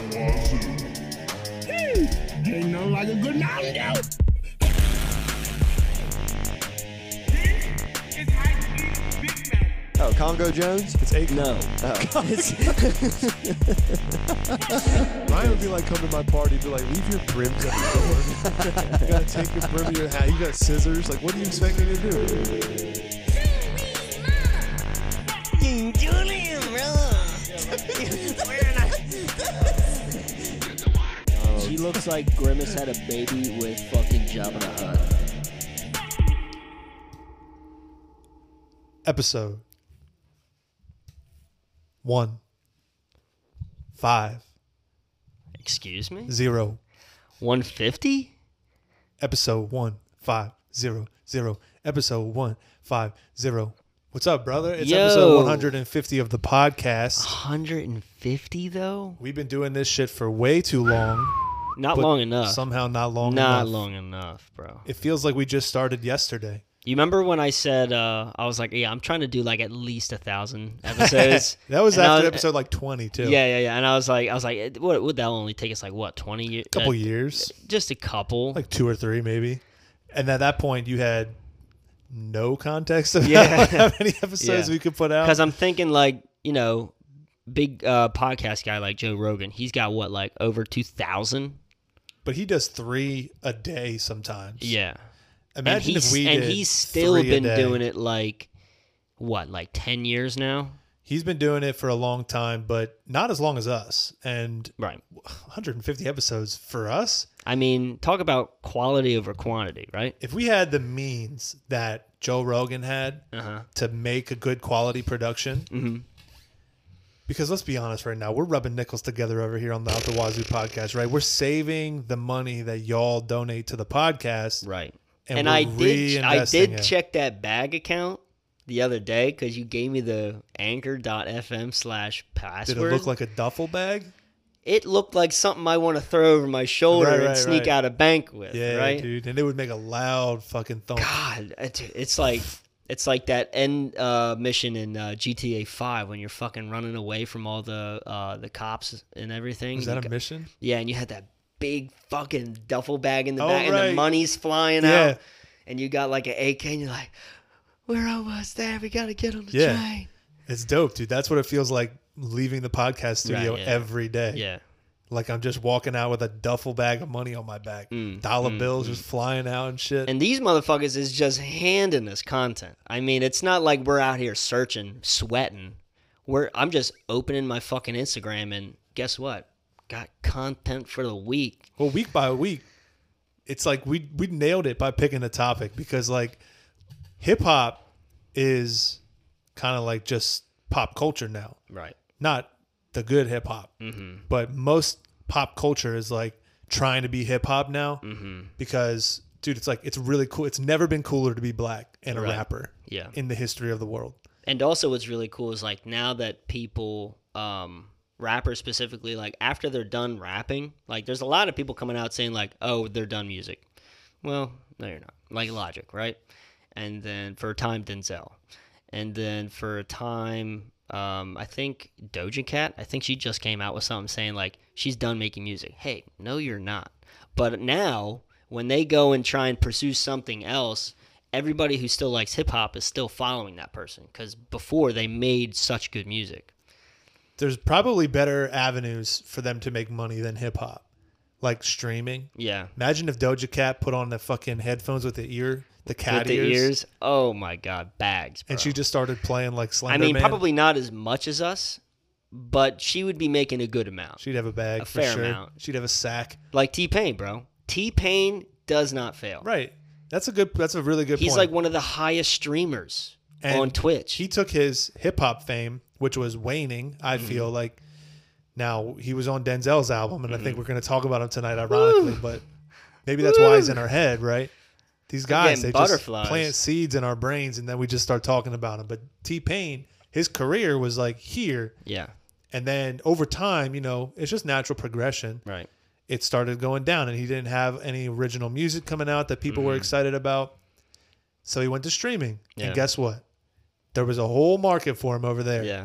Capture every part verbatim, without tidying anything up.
Ain't nothing like a good Mountain Dew. Oh, Congo Jones? It's eight. No. Oh. It's- Ryan would be like, come to my party, be like, leave your brims at the door. You gotta take your brim of your hat. You got scissors. Like, what do you expect me to do? Julian, bro. She looks like Grimace had a baby with fucking Jabba the Hutt. Episode one, five, Excuse me? zero. one fifty? Episode one, five, zero, zero. Episode one, five, zero. What's up, brother? It's Yo. episode one hundred fifty of the podcast. one hundred fifty, though? We've been doing this shit for way too long. Not but long enough. Somehow not long Not enough. long enough, bro. It feels like we just started yesterday. You remember when I said, uh, I was like, yeah, I'm trying to do like at least a thousand episodes. That was And I after was- episode like twenty, too. Yeah, yeah, yeah. And I was like, I was like, it- what would that only take us like what, twenty years? A couple uh, years. Just a couple. Like two or three, maybe. And at that point, you had no context of Yeah. how many episodes Yeah. we could put out. Because I'm thinking like, you know, big uh, podcast guy like Joe Rogan, he's got what, like over two thousand? But he does three a day sometimes. Yeah. Imagine and if we And did he's still three a been day. doing it like, what, like ten years now? He's been doing it for a long time, but not as long as us. And Right. one hundred fifty episodes for us. I mean, talk about quality over quantity, right? If we had the means that Joe Rogan had Uh-huh. to make a good quality production, Mm-hmm. because let's be honest right now, we're rubbing nickels together over here on the Out the Wazoo podcast, right? We're saving the money that y'all donate to the podcast. Right. And, And, we're I did I reinvesting did it. check that bag account the other day because you gave me the anchor.fm slash password. Did it look like a duffel bag? It looked like something I want to throw over my shoulder Right, and right, sneak right. out a bank with, Yeah, right? dude. And it would make a loud fucking thump. God, it- it's like it's like that end uh, mission in uh, G T A five when you're fucking running away from all the uh, the cops and everything. Is You that a got- mission? Yeah, and you had that big fucking duffel bag in the Oh, back, and right. the money's flying Yeah. out, and you got like an A K, and you're like, "We're almost there. We gotta get on the Yeah. train." It's dope, dude. That's what it feels like leaving the podcast studio Right, yeah. every day. Yeah, Like I'm just walking out with a duffel bag of money on my back. Mm, Dollar mm, bills mm. just flying out and shit. and these motherfuckers is just handing us content. I mean, it's not like we're out here searching, sweating. We're I'm just opening my fucking Instagram, and guess what? Got content for the week. Well, week by week, it's like we we nailed it by picking a topic because like hip hop is kind of like just pop culture now. Right. Not the good hip hop, Mm-hmm. but most pop culture is like trying to be hip hop now Mm-hmm. because dude, it's like it's really cool. It's never been cooler to be black and a Right. rapper Yeah. in the history of the world. And also what's really cool is like now that people, um, rappers specifically, like after they're done rapping, like there's a lot of people coming out saying like, oh, they're done music. Well, no, you're not. Like Logic, right? And then for a time, Denzel. And then for a time, um, I think Doja Cat, I think she just came out with something saying like, she's done making music. Hey, no, you're not. But now when they go and try and pursue something else, everybody who still likes hip hop is still following that person because before they made such good music. There's probably better avenues for them to make money than hip hop, like streaming. Yeah. Imagine if Doja Cat put on the fucking headphones with the ear, the cat With the ears, ears. Oh my God. Bags. Bro. and she just started playing like Slender I mean, Man. probably not as much as us, but she would be making a good amount. She'd have a bag A for fair sure. amount. She'd have a sack. Like T-Pain, bro. T-Pain does not fail. Right. That's a good. That's a really good He's point. like one of the highest streamers And on Twitch. He took his hip hop fame, which was waning. I Mm-hmm. feel like now he was on Denzel's album, and Mm-hmm. I think we're going to talk about him tonight, ironically. But maybe that's why he's in our head, right? These guys, getting they just butterflies. plant seeds in our brains, and then we just start talking about him. But T-Pain, his career was like here, yeah. and then over time, you know, it's just natural progression. Right. It started going down, and he didn't have any original music coming out that people were excited about. So he went to streaming. Yeah. And guess what? There was a whole market for him over there. Yeah.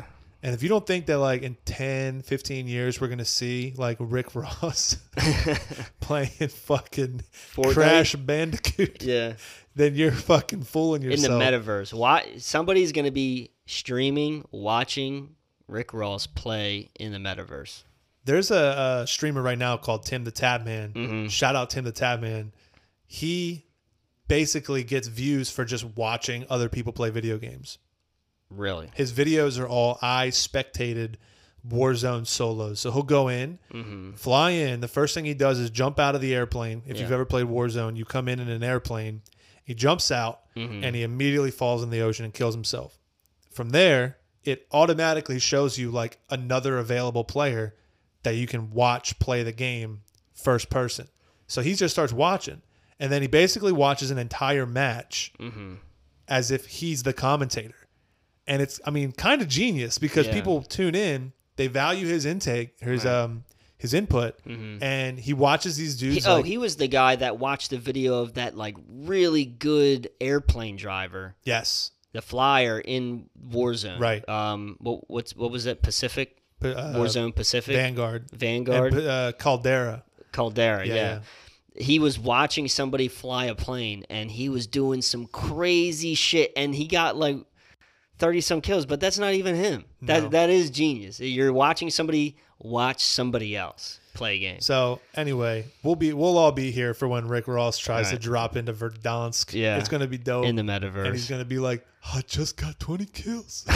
And if you don't think that like in ten, fifteen years we're going to see like Rick Ross playing fucking Fortnite? Crash Bandicoot, Yeah. then you're fucking fooling In yourself. the metaverse. Why somebody's going to be streaming, watching Rick Ross play in the metaverse. There's a, a streamer right now called Tim the Tapman. Mhm. Shout out Tim the Tapman. He basically gets views for just watching other people play video games. Really? His videos are all I spectated Warzone solos. So he'll go in, Mm-hmm. fly in. The first thing he does is jump out of the airplane. If Yeah. you've ever played Warzone, you come in in an airplane. He jumps out Mhm. and he immediately falls in the ocean and kills himself. From there, it automatically shows you like another available player that you can watch play the game first person. So he just starts watching. And then he basically watches an entire match Mm-hmm. as if he's the commentator. And it's, I mean, kind of genius because Yeah. people tune in, they value his intake, his Right. um, his input, Mhm. and he watches these He, dudes. oh, like, he was the guy that watched the video of that like really good airplane driver, yes, the flyer in Warzone. Right. Um. What what's what was it? Pacific. P- uh, Warzone Pacific. Vanguard, Vanguard. and, uh, Caldera. Caldera. Yeah, Yeah, He was watching somebody fly a plane, and he was doing some crazy shit, and he got like thirty some kills. But that's not even him. That No. that is genius. You're watching somebody watch somebody else play a game. So anyway, we'll be we'll all be here for when Rick Ross tries to Right. drop into Verdansk. Yeah. It's gonna be dope. In the metaverse. and he's gonna be like, I just got twenty kills.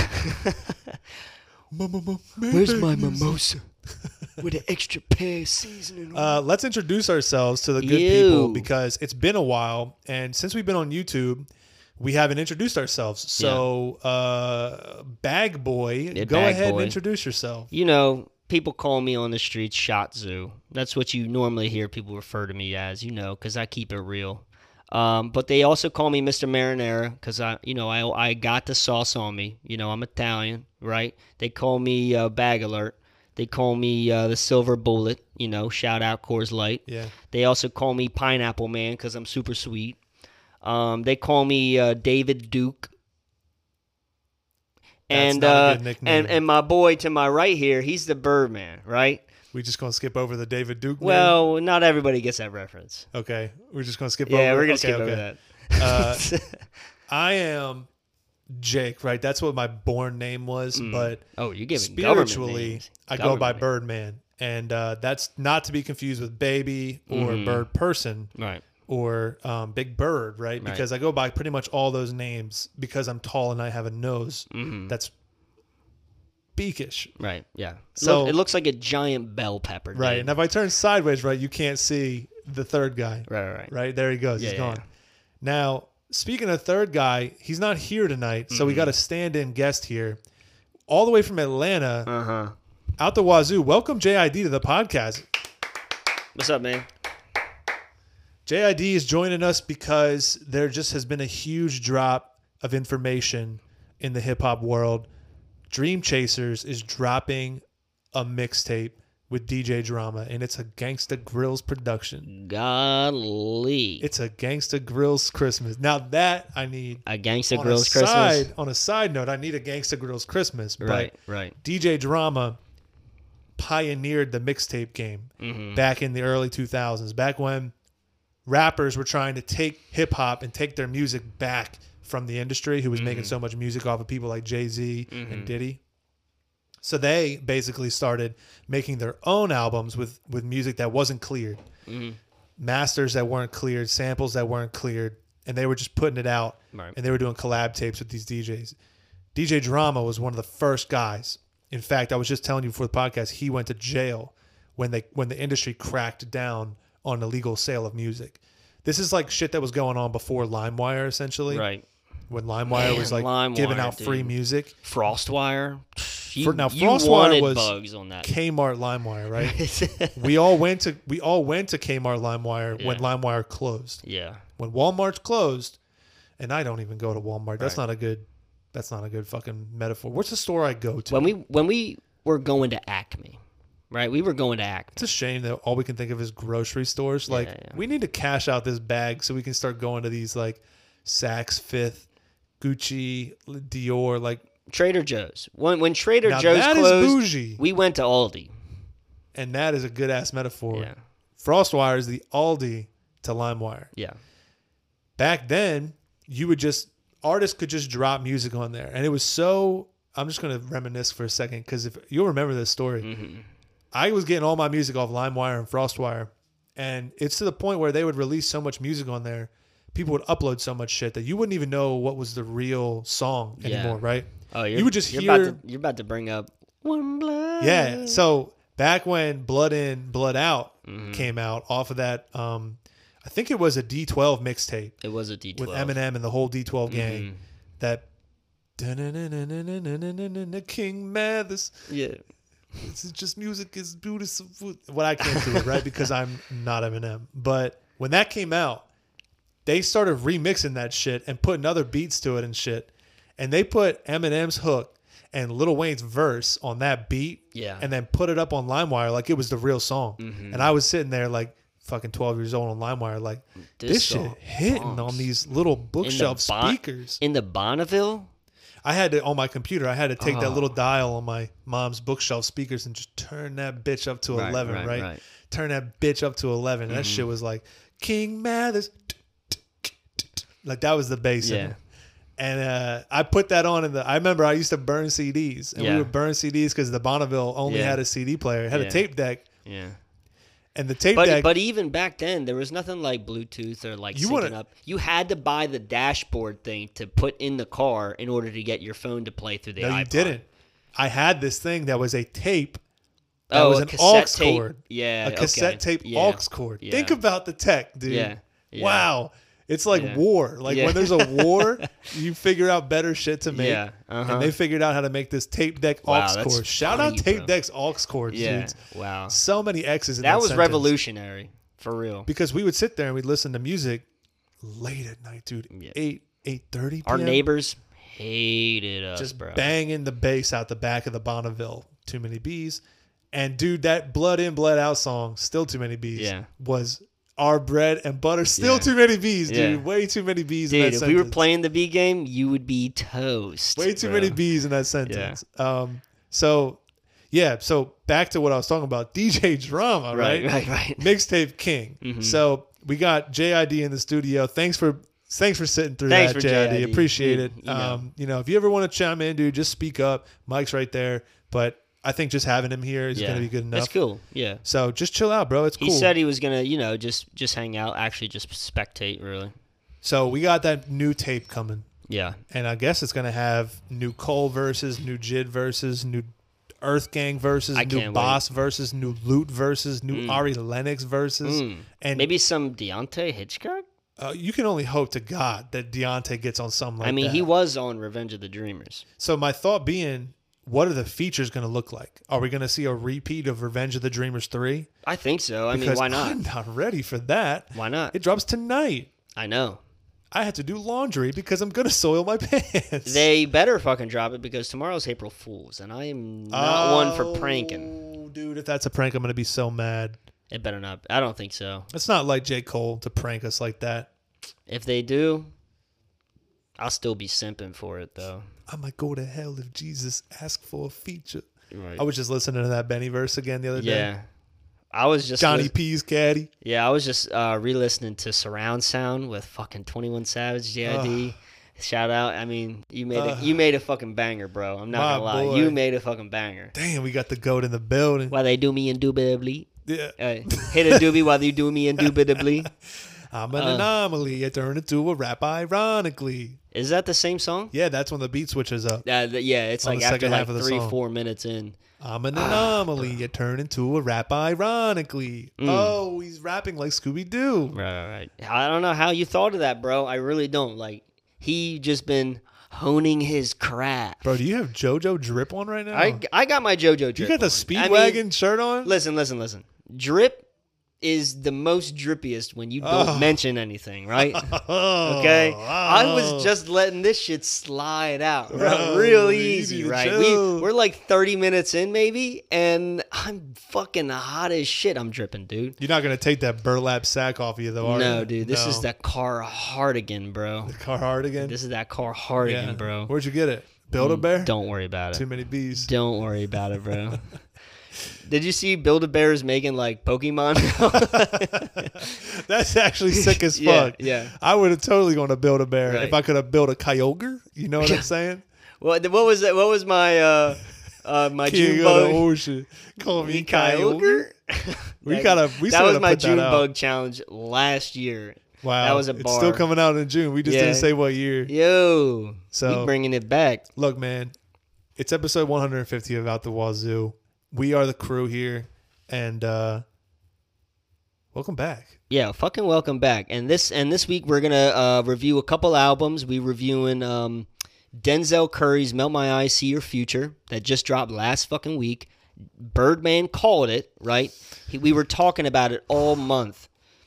Mama, Where's my mimosa with an extra pear seasoning? Uh, let's introduce ourselves to the good Ew. people because it's been a while, and since we've been on YouTube, we haven't introduced ourselves. So, uh, Bag Boy, Yeah, go Bag ahead Boy. and introduce yourself. You know, people call me on the streets Shot Zoo. That's what you normally hear people refer to me as, you know, because I keep it real. Um, but they also call me Mister Marinara because I, you know, I I got the sauce on me. You know, I'm Italian, right? They call me uh, Bag Alert. They call me uh, the Silver Bullet. You know, shout out Coors Light. Yeah. They also call me Pineapple Man because I'm super sweet. Um, they call me uh, David Duke. That's And not a uh, good nickname. and and my boy to my right here, he's the Birdman, right? We just gonna skip over the David Duke name? Well, not everybody gets that reference. Okay. We're just gonna skip Yeah, over we're gonna okay, skip okay. over that. Uh, I am Jake, right? That's what my born name was, but Oh, you giving government spiritually, names. I go by Government names. Birdman. And uh, that's not to be confused with baby or Mhm. bird person. Right. Or um, Big Bird, right? Right. Because I go by pretty much all those names because I'm tall and I have a nose Mhm. that's beakish. Right. Yeah. So- Look, it looks like a giant bell pepper. Right. dude. And if I turn sideways, right, you can't see the third guy. Right. Right. Right. Right? There he goes. Yeah, He's yeah, gone. yeah. Now, speaking of third guy, he's not here tonight. So we Mhm. got a stand in guest here. All the way from Atlanta, Uh huh. out the wazoo. Welcome, J I D, to the podcast. What's up, man? J I D is joining us because there just has been a huge drop of information in the hip hop world. Dream Chasers is dropping a mixtape with D J Drama, and it's a Gangsta Grills production. Golly. It's a Gangsta Grills Christmas. Now that I need a Gangsta on Grills a Christmas. side on a side note, I need a Gangsta Grills Christmas. But Right. Right. D J Drama pioneered the mixtape game Mhm. back in the early two thousands, back when rappers were trying to take hip hop and take their music back from the industry who was making so much music off of people like Jay-Z and Diddy. So they basically started making their own albums with, with music that wasn't cleared, Mhm. masters that weren't cleared, samples that weren't cleared, and they were just putting it out, Right. and they were doing collab tapes with these D Js. D J Drama was one of the first guys. In fact, I was just telling you before the podcast, he went to jail when they when the industry cracked down on illegal sale of music. This is like shit that was going on before LimeWire, essentially. Right. When LimeWire Man, was like LimeWire, giving out free dude. music. Frostwire. You, For- now, you Frostwire wanted was bugs on that. Kmart LimeWire, right? we all went to we all went to Kmart LimeWire when Yeah. LimeWire closed. yeah. When Walmart's closed, and I don't even go to Walmart. That's Right. not a good that's not a good fucking metaphor. What's the store I go to? When we when we were going to Acme, right? We were going to Acme. It's a shame that all we can think of is grocery stores. Like, Yeah, yeah. we need to cash out this bag so we can start going to these like Saks Fifth, Gucci, Dior. Like, Trader Joe's. When when Trader Now Joe's that is closed, bougie. we went to Aldi. And that is a good ass metaphor. Yeah. Frostwire is the Aldi to LimeWire. Yeah. Back then, you would just artists could just drop music on there, and it was so. I'm just gonna reminisce for a second because if you'll remember this story, Mm-hmm. I was getting all my music off LimeWire and Frostwire, and it's to the point where they would release so much music on there, people would upload so much shit that you wouldn't even know what was the real song Yeah. anymore, right? Oh, you're, You would just you're hear- About to, you're about to bring up One Blood. Yeah. So back when Blood In, Blood Out Mhm. came out off of that, um, I think it was a D twelve mixtape It was a D twelve. with Eminem and the whole D twelve gang. Mhm. That King Mathers. Yeah. This is just music is beautiful. What I can't do it right because I'm not Eminem. But when that came out, they started remixing that shit and putting other beats to it and shit. And they put Eminem's hook and Lil Wayne's verse on that beat. Yeah. And then put it up on LimeWire like it was the real song. Mhm. And I was sitting there like fucking twelve years old on LimeWire like this, This shit song hitting bumps. on these little bookshelf Bon- speakers. In the Bonneville? I had to on my computer. I had to take that Oh. little dial on my mom's bookshelf speakers and just turn that bitch up to Right, eleven. right, Right, right. turn that bitch up to eleven. And that Mm-hmm. shit was like King Mathers, like that was the bass. in Yeah. it. And uh, I put that on in the. I remember I used to burn C Ds, and Yeah. we would burn C Ds because the Bonneville only Yeah. had a C D player. It had Yeah. a tape deck, Yeah. and the tape But deck. but even back then, there was nothing like Bluetooth or like You syncing wanna- up. You had to buy the dashboard thing to put in the car in order to get your phone to play through the no, iPod. you didn't. I had this thing that was a tape. That Oh, was a an cassette aux tape? cord. Yeah, a cassette okay. tape Yeah. aux cord. Yeah. Think about the tech, dude. Yeah. Yeah. Wow. It's like Yeah. war. Like Yeah. when there's a war, you figure out better shit to make. Yeah, uh-huh. And they figured out how to make this tape deck Wow, aux that's cord. Shout funny, out tape bro. decks aux cords, Yeah. dudes. Wow. So many X's in that That was sentence. revolutionary for real. Because we would sit there and we'd listen to music late at night, dude. Yeah. Eight eight thirty. Our neighbors hated us, just bro. banging the bass out the back of the Bonneville. Too Many Bees. And dude, that Blood In, Blood Out song, Still Too Many Bees, Yeah. was our bread and butter. Still Yeah. too many bees, dude. Yeah. Way too many bees in Dude, that if we were sentence. playing the B game, you would be toast. Way too bro. many bees in that sentence. Um, so yeah, so back to what I was talking about. D J Drama, right? Right, right, right. Mixtape King. Mhm. So we got J I D in the studio. Thanks for thanks for sitting through Thanks that, for J I D. J I D. Appreciate You- it. you know. Um, you know, if you ever want to chime in, dude, just speak up. Mike's right there. But I think just having him here is Yeah. gonna be good enough. That's cool. Yeah. So just chill out, bro. It's He cool. said he was gonna, you know, just just hang out, actually just spectate, really. so we got that new tape coming. Yeah. And I guess it's gonna have new Cole verses, new Jid verses, new Earth Gang verses, I new can't Boss verses, new Loot verses, new Mm. Ari Lennox verses, Mm. and Maybe some Deontay Hitchcock. uh, you can only hope to God that Deontay gets on something like I mean, that. he was on Revenge of the Dreamers. So my thought being, what are the features going to look like? Are we going to see a repeat of Revenge of the Dreamers three? I think so. I mean, Because why not? I'm not ready for that. Why not? It drops tonight. I know. I had to do laundry because I'm going to soil my pants. They better fucking drop it because tomorrow's April Fool's, and I am not one for pranking. Oh, dude, if that's a prank, I'm going to be so mad. It better not. I don't think so. It's not like J. Cole to prank us like that. If they do, I'll still be simping for it, though. I might go to hell if Jesus asked for a feature. Right. I was just listening to that Benny verse again the other day. Yeah. I was just Johnny lis- P's caddy. Yeah, I was just uh, re-listening to Surround Sound with fucking twenty-one Savage, J I D. Shout out. I mean, you made Ugh. a, you made a fucking banger, bro. I'm not My gonna lie. boy. You made a fucking banger. Damn, we got the goat in the building. While they do me indubitably. Yeah. Uh, hit a doobie while you do me indubitably. I'm an Uh. anomaly. I turn into a rap ironically. Is that the same song? Yeah, that's when the beat switches up. Uh, th- yeah, it's On like the after second like half of the three, song. four minutes in. I'm an anomaly. I turn into a rap ironically. Mm. Oh, he's rapping like Scooby Doo. Right, right. I don't know how you thought of that, bro. I really don't. Like, he just been honing his craft. Bro, do you have JoJo drip on right now? I, I got my JoJo drip. you got the on. Speedwagon I mean, shirt on? listen, listen, listen. Drip is the most drippiest when you don't Oh. mention anything, right? Oh, Okay, oh. I was just letting this shit slide out, bro. Oh, real you easy, need to right? chill. We we're like thirty minutes in, maybe, and I'm fucking hot as shit. I'm dripping, dude. You're not gonna take that burlap sack off of you, though, are No, you? dude, this No. is that Carhardigan, bro. the Carhardigan. This is that Carhardigan, yeah. bro. Where'd you get it? Build-A-Bear? Don't worry about it. Too many bees. Don't worry about it, bro. Did you see Build-A-Bear is making like Pokemon? That's actually sick as Yeah, fuck. yeah. I would have totally gone to Build-A-Bear Right. if I could have built a Kyogre. You know what I'm saying? What what was that? What was my uh uh my King June of the bug? ocean. Call me Me Kyogre. We That- gotta. We that still was gotta my put that June out. bug challenge last year. Wow, that was a It's still bar. coming out in June. We just Yeah. didn't say what year. Yo, So- we bringing it back. Look, man, it's episode one hundred fifty of Out the Wazoo. We are the crew here, and uh welcome back. Yeah, fucking welcome back. And this and this week we're gonna uh, review a couple albums. We reviewing um, Denzel Curry's "Melt My Eyes, See Your Future" that just dropped last fucking week. Birdman called it right. He, we were talking about it all month.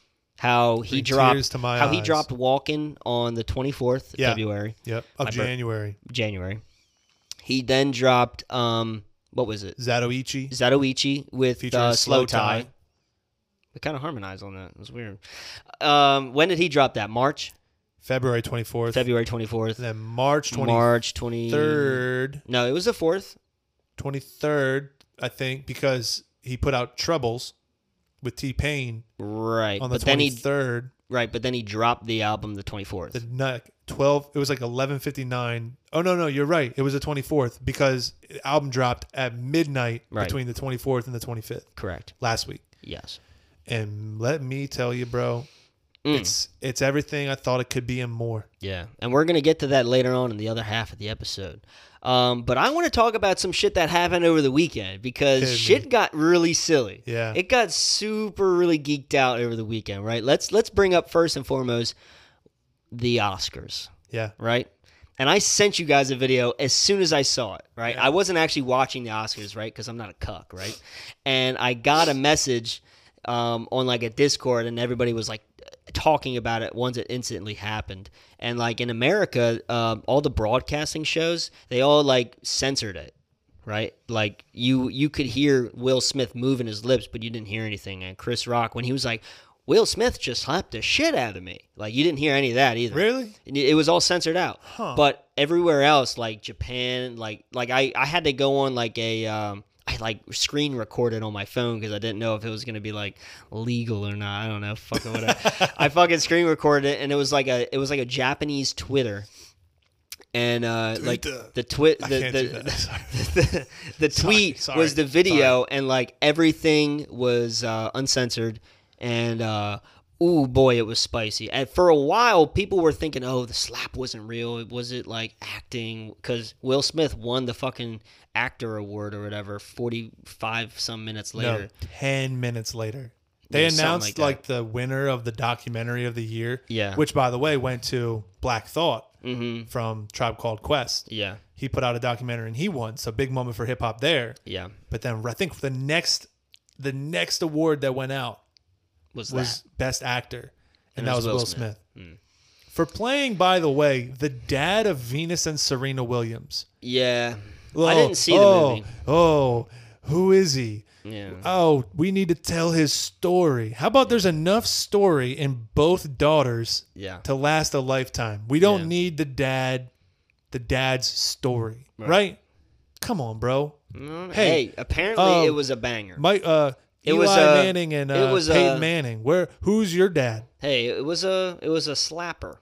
How he Bring dropped tears to my how he eyes. dropped "Walking" on the twenty-fourth of Yeah. February, Yep, of My bir- January. January. He then dropped um, what was it? Zatoichi. Zatoichi with Featuring uh, Slow Slow Tie. Tie. We kind of harmonized on that. It was weird. Um, when did he drop that? March? February twenty-fourth. February twenty-fourth. And then March twenty-third. March twenty-third. No, it was the fourth. twenty-third, I think, because he put out Troubles with T-Pain Right. on the but then he twenty-third. right, but then he dropped the album the twenty-fourth. The night twelve. It was like eleven fifty-nine. Oh no, no, you're right. It was the twenty-fourth because the album dropped at midnight Right. between the twenty-fourth and the twenty-fifth Correct. last week. Yes. And let me tell you, bro, Mm. it's it's everything I thought it could be and more. Yeah. And we're going to get to that later on in the other half of the episode. Um, but I want to talk about some shit that happened over the weekend because Hit me. shit got really silly. Yeah. It got super really geeked out over the weekend, right? Let's let's bring up first and foremost the Oscars, Yeah. right? And I sent you guys a video as soon as I saw it, right? Yeah. I wasn't actually watching the Oscars, right? Because I'm not a cuck, right? And I got a message um, on like a Discord, and everybody was like talking about it once it instantly happened. And like in America, um, all the broadcasting shows, they all like censored it, right? Like you you could hear Will Smith moving his lips, but you didn't hear anything. And Chris Rock, when he was like, Will Smith just slapped the shit out of me. Like, you didn't hear any of that either. Really? It it was all censored out. Huh. But everywhere else, like Japan, like like I, I had to go on like a, um, I like screen recorded on my phone because I didn't know if it was going to be like legal or not. I don't know. Fucking whatever. I fucking screen recorded it, and it was like a, it was like a Japanese Twitter. And uh, like Twitter. the twit, I the can't the, do that. Sorry. the, the Sorry, tweet sorry, was the video, and like everything was uh, uncensored, and uh, ooh boy, it was spicy. And for a while, people were thinking, oh, the slap wasn't real. Was it like acting? Because Will Smith won the fucking actor award or whatever. Forty-five some minutes later. No, ten minutes later. They Yeah, something announced like like, that. the winner of the documentary of the year. Yeah. Which, by the way, went to Black Thought Mm-hmm. from Tribe Called Quest. Yeah, He put out a documentary and he won. So big moment for hip hop there. yeah. But then I think the next the next award that went out Was, was that? Best Actor. And, And it that was was Will Will Smith. Smith. For playing, by the way, the dad of Venus and Serena Williams. Yeah. I Oh, didn't see the oh, movie. Oh, who is he? Yeah. Oh, we need to tell his story. How about there's enough story in both daughters Yeah. to last a lifetime? We don't Yeah. need the dad, the dad's story, right? Right. Come on, bro. Mm, Hey, Hey, apparently um, it was a banger. Mike, uh, It Eli was, uh, Manning and it uh, was, Peyton uh, Manning. Where? Who's your dad? Hey, it was a it was a slapper.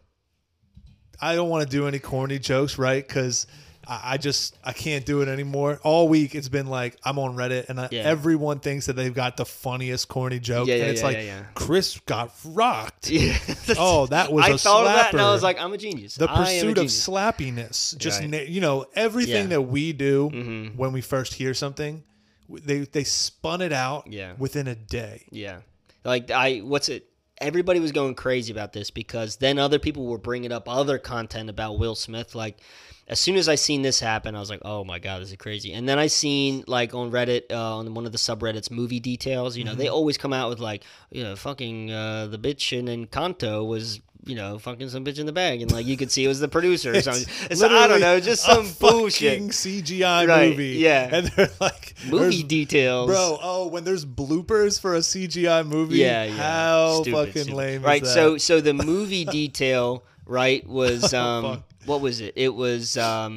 I don't want to do any corny jokes, right? Because I, I just I can't do it anymore. All week it's been like I'm on Reddit and I, Yeah. everyone thinks that they've got the funniest corny joke, Yeah, and yeah, it's yeah, like yeah, yeah. Chris got rocked. Yeah. Oh, that was I a thought of that and I slapper. was like, I'm a genius. The I am a pursuit of genius. slappiness, just Right. na- you know everything Yeah. that we do Mhm. when we first hear something, w- they they spun it out Yeah. within a day. Yeah. Like I what's it everybody was going crazy about this because then other people were bringing up other content about Will Smith. Like as soon as I seen this happen, I was like, oh my God, this is crazy. And then I seen like on Reddit, uh, on one of the subreddits, movie details, you know, they always come out with like, you know, fucking uh, the bitch in Encanto was, you know, fucking some bitch in the bag. And like you could see it was the producer or something. It's, I don't literally know, just a some bullshit. fucking C G I Right, movie. yeah. and they're like Movie there's- details. Bro, oh, when there's bloopers for a C G I movie, Yeah, yeah. how Stupid, fucking stupid. lame Right, is that? so so the movie detail, right, was um fuck. what was it? It was um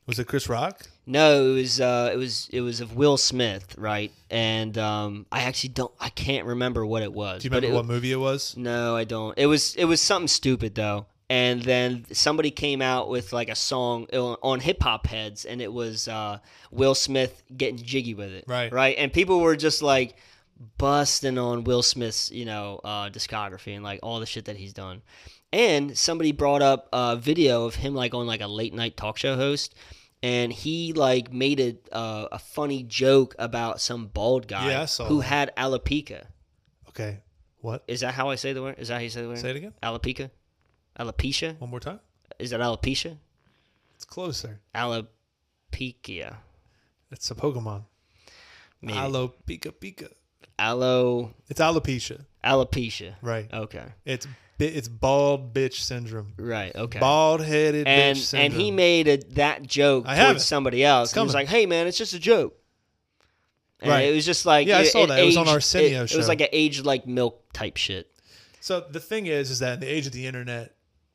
Was it Chris Rock? No, it was uh, it was it was of Will Smith, right? And um, I actually don't, I can't remember what it was. Do you but remember it- what movie it was? No, I don't. It was it was something stupid though. And then somebody came out with like a song on on Hip Hop Heads, and it was uh, Will Smith getting jiggy with it. Right. Right. And people were just like busting on Will Smith's, you know, uh, discography and like all the shit that he's done. And somebody brought up a video of him like on like a late night talk show host, and he like made a uh, a funny joke about some bald guy Yeah, I saw who that. had alopecia. Okay. What? Is that how I say the word? Is that how you say the word? Say it again. Alopecia? Alopecia? One more time. Is that alopecia? It's closer. Alopecia. It's a Pokemon. Maybe. Alo Pika Pika. Alo It's alopecia. alopecia. Right. Okay. It's bi- it's bald bitch syndrome. Right. Okay. Bald headed and bitch syndrome. and he made a, that joke I have towards it. somebody else. It's He was coming. like, "Hey man, it's just a joke." And Right. It was just like Yeah, I saw that. It was on aged- Arsenio it, It was show. like an aged like milk type shit. So the thing is, is that in the age of the internet,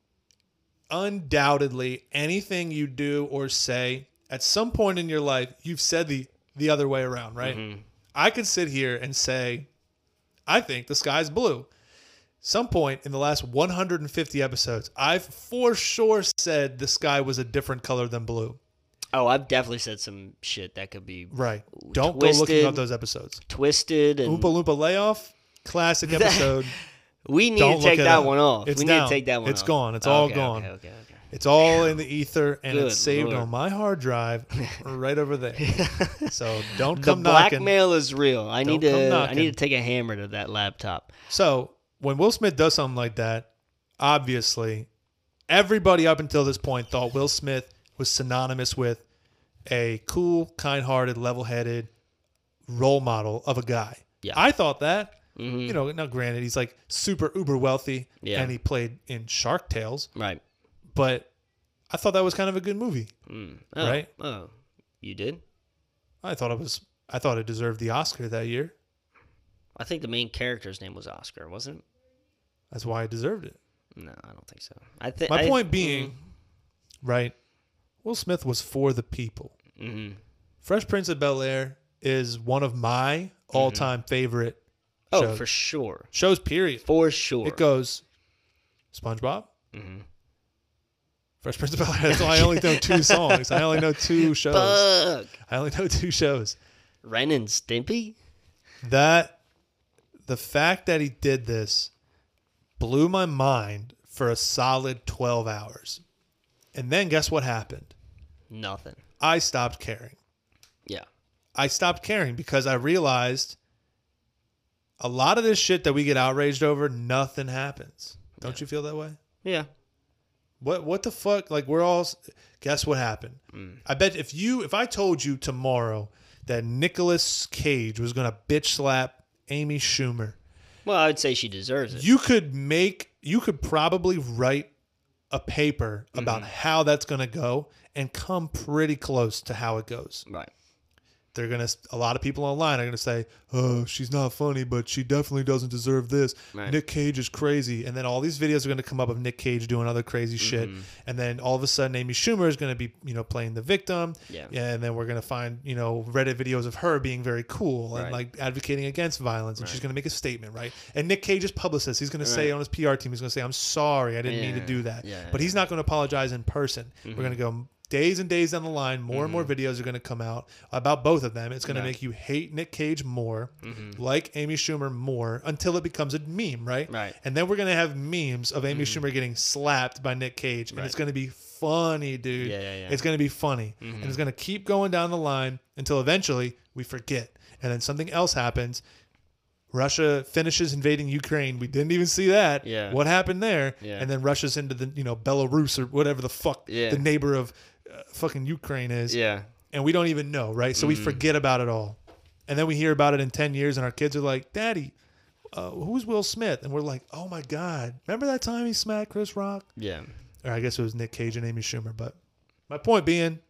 undoubtedly anything you do or say at some point in your life, you've said the the other way around, right? Mm-hmm. I could sit here and say, I think the sky's blue. Some point in the last one hundred fifty episodes, I've for sure said the sky was a different color than blue. Oh, I've definitely said some shit that could be Right. Don't go looking Twisted. up those episodes. twisted and Oompa Loompa Layoff, classic episode. we need Don't to take look it that up. one off. It's we need down. to take that one It's off. gone. It's all Okay, gone. Okay, okay, okay. It's all in the ether, and Good it's saved Lord. on my hard drive right over there. So don't The come knocking. blackmail is real. I need Don't come to. I knocking. need to take a hammer to that laptop. So when Will Smith does something like that, obviously, everybody up until this point thought Will Smith was synonymous with a cool, kind-hearted, level-headed role model of a guy. Yeah. I thought that. Mhm. You know, now granted, he's like super uber wealthy, Yeah. and he played in Shark Tales, Right. but I thought that was kind of a good movie. Mm. Oh, Right? Oh, you did? I thought it was. I thought it deserved the Oscar that year. I think the main character's name was Oscar, wasn't it? That's why I deserved it. No, I don't think so. I think My point being, right? Will Smith was for the people. Mm-hmm. Fresh Prince of Bel-Air is one of my all-time favorite Oh, shows. for sure, shows. Period. for sure. It goes SpongeBob, Mhm. Fresh Prince of Bel-Air. That's why I only know two songs. I only know two shows. Fuck. I only know two shows. Ren and Stimpy. That the fact that he did this blew my mind for a solid twelve hours. And then guess what happened? Nothing. I stopped caring. Yeah. I stopped caring because I realized a lot of this shit that we get outraged over, nothing happens. Don't Yeah. you feel that way? Yeah. What what the fuck? Like we're all guess what happened? Mm. I bet if you if I told you tomorrow that Nicolas Cage was gonna bitch slap Amy Schumer, Well, I would say she deserves it. you could make you could probably write a paper about how that's gonna go and come pretty close to how it goes. Right. They're gonna a lot of people online are gonna say, "Oh, she's not funny, but she definitely doesn't deserve this." Right. Nick Cage is crazy, and then all these videos are gonna come up of Nick Cage doing other crazy shit, and then all of a sudden Amy Schumer is gonna be, you know, playing the victim, Yeah. and then we're gonna find, you know, Reddit videos of her being very cool and Right. like advocating against violence, and she's Right. gonna make a statement, right? And Nick Cage's publicist, he's gonna say Right. on his P R team, he's gonna say, "I'm sorry, I didn't mean to Yeah, do that," yeah, but he's not gonna apologize in person. Mm-hmm. We're gonna go days and days down the line, more and more videos are going to come out about both of them. It's going to Right. make you hate Nick Cage more, Mm-hmm. like Amy Schumer more, until it becomes a meme, right? Right. And then we're going to have memes of Amy Schumer getting slapped by Nick Cage, and Right. it's going to be funny, dude. Yeah, yeah, yeah. It's going to be funny. And it's going to keep going down the line until eventually we forget. And then something else happens. Russia finishes invading Ukraine. We didn't even see that. Yeah. What happened there? Yeah. And then Russia's into the, you know, Belarus or whatever the fuck Yeah. the neighbor of uh, fucking Ukraine is. Yeah. And we don't even know, right? So we forget about it all. And then we hear about it in ten years and our kids are like, "Daddy, uh, who's Will Smith?" And we're like, "Oh my God. Remember that time he smacked Chris Rock?" Yeah. Or I guess it was Nick Cage and Amy Schumer. But my point being,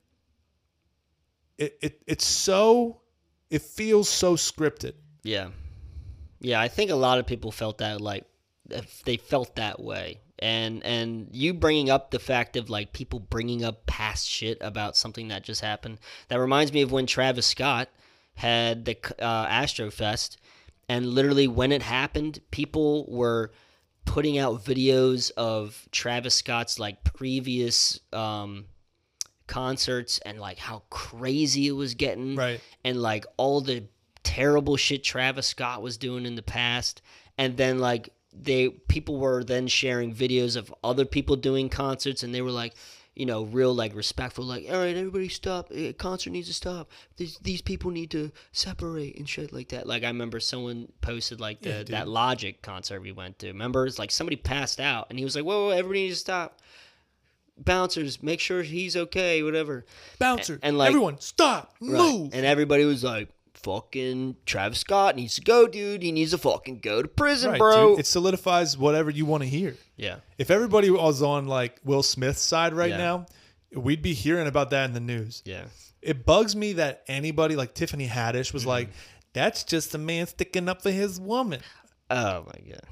it, it it's so, it feels so scripted. Yeah. Yeah. I think a lot of people felt that like if they felt that way And and you bringing up the fact of like people bringing up past shit about something that just happened. That reminds me of when Travis Scott had the uh, Astrofest, and literally when it happened, people were putting out videos of Travis Scott's like previous um, concerts and like how crazy it was getting, Right. and like all the terrible shit Travis Scott was doing in the past, and then like they people were then sharing videos of other people doing concerts, and they were like, you know, real like respectful, like, all right, everybody stop, a concert needs to stop, these these people need to separate and shit like that. Like I remember someone posted like the Yeah, dude. that Logic concert we went to. Remember, it's like somebody passed out, and he was like, whoa, whoa, everybody needs to stop. Bouncers, make sure he's okay, whatever. Bouncer. And, and, like- everyone, stop, Right. move. And everybody was like, fucking Travis Scott needs to go, dude. He needs to fucking go to prison, Right, bro. dude. It solidifies whatever you want to hear. yeah. If everybody was on like Will Smith's side right Yeah. now, we'd be hearing about that in the news. Yeah. It bugs me that anybody like Tiffany Haddish was Mm-hmm. like, that's just a man sticking up for his woman. Oh, my God.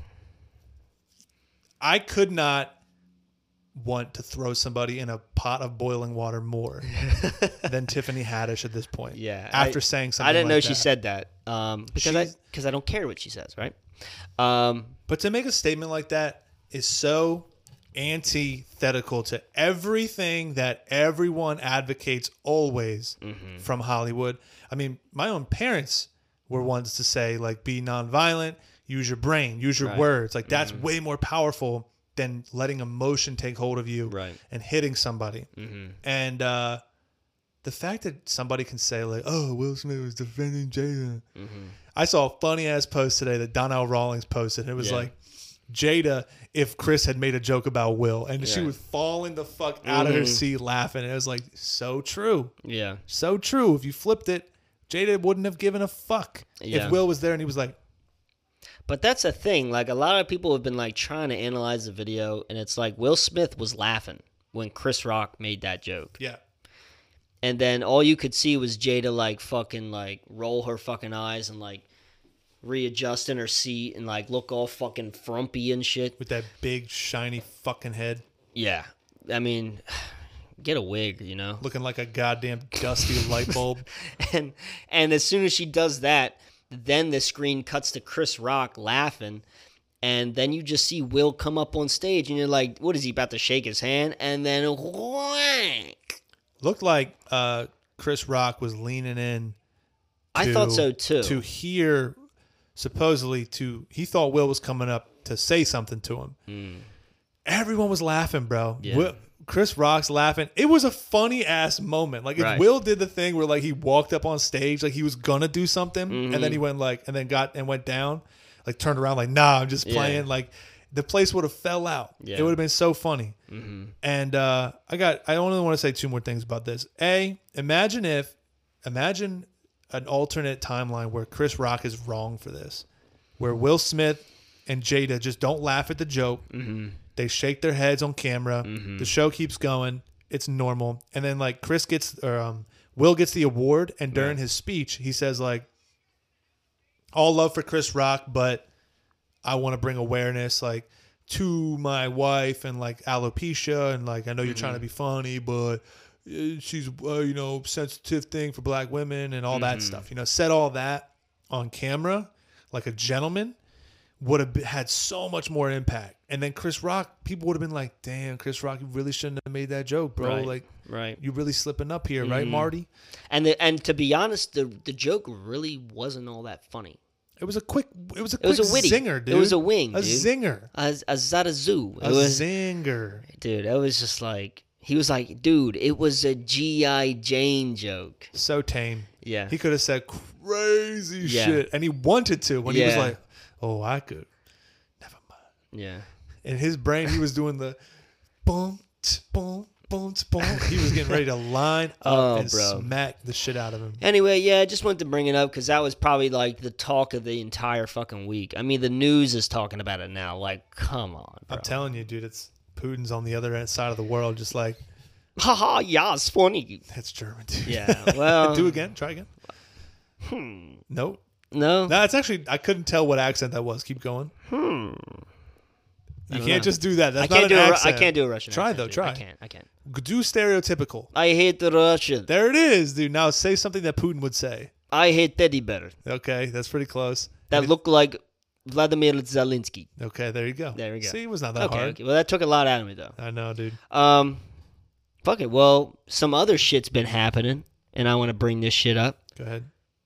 I could not want to throw somebody in a pot of boiling water more than Tiffany Haddish at this point. Yeah. After I, saying something I didn't like know she that. said that um, because I, She's- cause I don't care what she says, right? Um, But to make a statement like that is so antithetical to everything that everyone advocates always Mm-hmm. from Hollywood. I mean, my own parents were ones to say, like, be nonviolent, use your brain, use your Right. words. Like, that's way more powerful than letting emotion take hold of you Right. and hitting somebody. mhm. And uh, the fact that somebody can say, like, oh, Will Smith was defending Jada. Mhm. I saw a funny ass post today that Donnell Rawlings posted. It was Yeah. like Jada if Chris had made a joke about Will, and she Yeah. was falling the fuck out of her Mhm. seat laughing. It was like so true, Yeah. so true. If you flipped it, Jada wouldn't have given a fuck Yeah. if Will was there and he was like, But that's a thing. Like, a lot of people have been, like, trying to analyze the video, and it's like Will Smith was laughing when Chris Rock made that joke. yeah, And then all you could see was Jada, like, fucking, like, roll her fucking eyes and, like, readjust in her seat and, like, look all fucking frumpy and shit. with that big shiny fucking head, Yeah. I mean, get a wig, you know? looking like a goddamn dusty light bulb. And and as soon as she does that, then the screen cuts to Chris Rock laughing, and then you just see Will come up on stage, and you're like, what is he about to shake his hand? And then whack. Looked like uh, Chris Rock was leaning in. I to- thought so too. To hear, supposedly, to he thought Will was coming up to say something to him. Mm. Everyone was laughing, bro. Yeah. Will, Chris Rock's laughing. It was a funny ass moment. Like if Right. Will did the thing where like he walked up on stage like he was gonna do something, Mm-hmm. and then he went like and then got and went down, like turned around like nah, I'm just Yeah. playing. Like the place would have fell out. Yeah. It would have been so funny. Mm-hmm. And uh, I got. I only want to say two more things about this. A, imagine if, imagine an alternate timeline where Chris Rock is wrong for this, where Will Smith and Jada just don't laugh at the joke. Mm-hmm. They shake their heads on camera. Mhm. The show keeps going. It's normal. And then like Chris gets or um, Will gets the award, and during Right. his speech, he says like, "All love for Chris Rock, but I want to bring awareness like to my wife and like alopecia, and like I know you're trying to be funny, but uh, she's uh, you know sensitive thing for black women and all that stuff. You know, said all that on camera like a gentleman." Would have been, had so much more impact. And then Chris Rock, people would have been like, damn, Chris Rock, you really shouldn't have made that joke, bro. Right. Like, Right. you really slipping up here, right, Mhm. Marty? And the, and to be honest, the the joke really wasn't all that funny. It was a quick, it was a It quick was a witty. zinger, dude. It was a wing, A dude. zinger. A, a Zatazoo. A It was, zinger. dude, it was just like, he was like, dude, it was a G I. Jane joke. So tame. Yeah. He could have said crazy Yeah. shit. And he wanted to when he was Yeah. like, oh, I could. Never mind. Yeah. In his brain, he was doing the boom, tch, boom, boom, tch, boom. He was getting ready to line up Oh, and bro. smack the shit out of him. Anyway, yeah, I just wanted to bring it up because that was probably like the talk of the entire fucking week. I mean, the news is talking about it now. Like, come on, bro. I'm telling you, dude, it's Putin's on the other end side of the world, just like, Haha, yeah, it's funny. that's German, dude. Yeah, well- Do again. Try again. Hmm. Nope. No? No, it's actually, I couldn't tell what accent that was. Keep going. Hmm. You don't can't know. just do that. That's I can't not do an a, Ru- I accent. can't do a Russian Try accent, though. dude. Try. I can't. I can't. Do stereotypical. I hate the Russian. There it is, dude. Now say something that Putin would say. I hate teddy bear Okay, that's pretty close. that And- look like Vladimir Zelensky. Okay, there you go. There we go. See, it was not that Okay, hard. okay. Well, that took a lot out of me though. I know, dude. Um, fuck it. Well, some other shit's been happening, and I want to bring this shit up. Go ahead.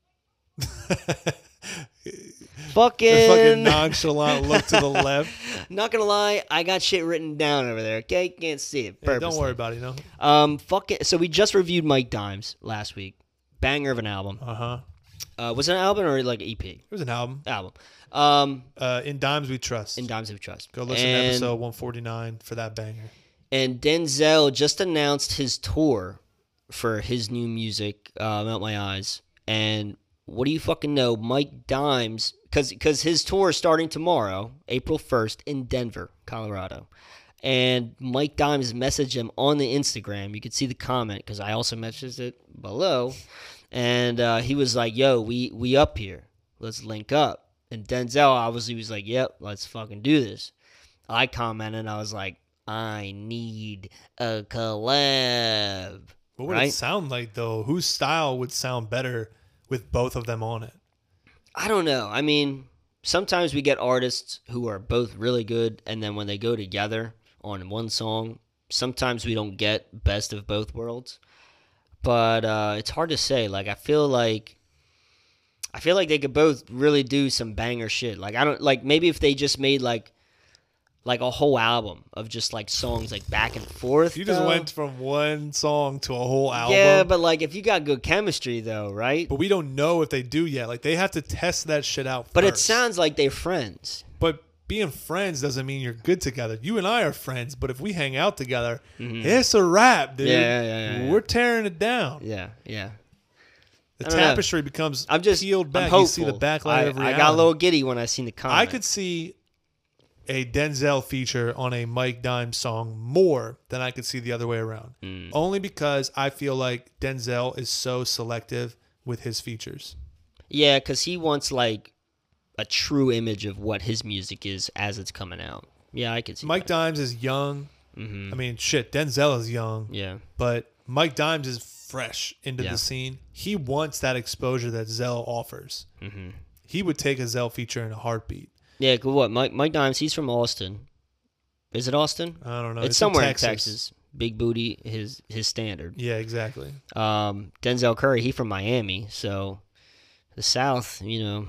Fucking, The fucking nonchalant look to the left. not gonna lie, I got shit written down over there. Okay, can't see it. Hey, don't purposely. worry about it, you know. Um, fuck it. So we just reviewed Mike Dimes last week. Banger of an album. Uh huh. Uh, was it an album or like an E P? It was an album. Album. Um, Uh, In Dimes We Trust. in Dimes of Trust. Go listen and, to episode one forty-nine for that banger. And Denzel just announced his tour for his new music, uh, Melt My Eyes. And what do you fucking know? Mike Dimes, because his tour is starting tomorrow, April first, in Denver, Colorado. And Mike Dimes messaged him on the Instagram. You could see the comment because I also messaged it below. And uh, he was like, yo, we, we up here. Let's link up. And Denzel obviously was like, yep, let's fucking do this. I commented, I was like, I need a collab. What would right? it sound like, though? Whose style would sound better with both of them on it? I don't know. I mean, sometimes we get artists who are both really good, and then when they go together on one song, sometimes we don't get best of both worlds. But uh, it's hard to say. Like, I feel like I feel like they could both really do some banger shit. Like, I don't like maybe if they just made like like a whole album of just like songs like back and forth. You just though. went from one song to a whole album. Yeah, but like if you got good chemistry though, right? But we don't know if they do yet. Like, they have to test that shit out But it first. sounds like they're friends. But being friends doesn't mean you're good together. You and I are friends, but if we hang out together, it's a wrap, dude. Yeah, yeah, yeah, yeah. We're tearing it down. Yeah, yeah. The I don't know. tapestry becomes I'm just peeled I'm back. hopeful. You see the backlight I, of reality. I got a little giddy when I seen the comment. I could see a Denzel feature on a Mike Dimes song more than I could see the other way around. Mm. Only because I feel like Denzel is so selective with his features. Yeah, because he wants like a true image of what his music is as it's coming out. Yeah, I could see Mike that. Dimes is young. Mhm. I mean, shit, Denzel is young. Yeah. But Mike Dimes is fresh into Yeah. the scene. He wants that exposure that Zell offers. Mm-hmm. He would take a Zell feature in a heartbeat. Yeah, good. What? Mike Mike Dimes, he's from Austin. Is it Austin? I don't know. it's in somewhere Texas. in Texas. Big booty, his his standard. Yeah, exactly. Um, Denzel Curry, he from Miami, so the South, you know,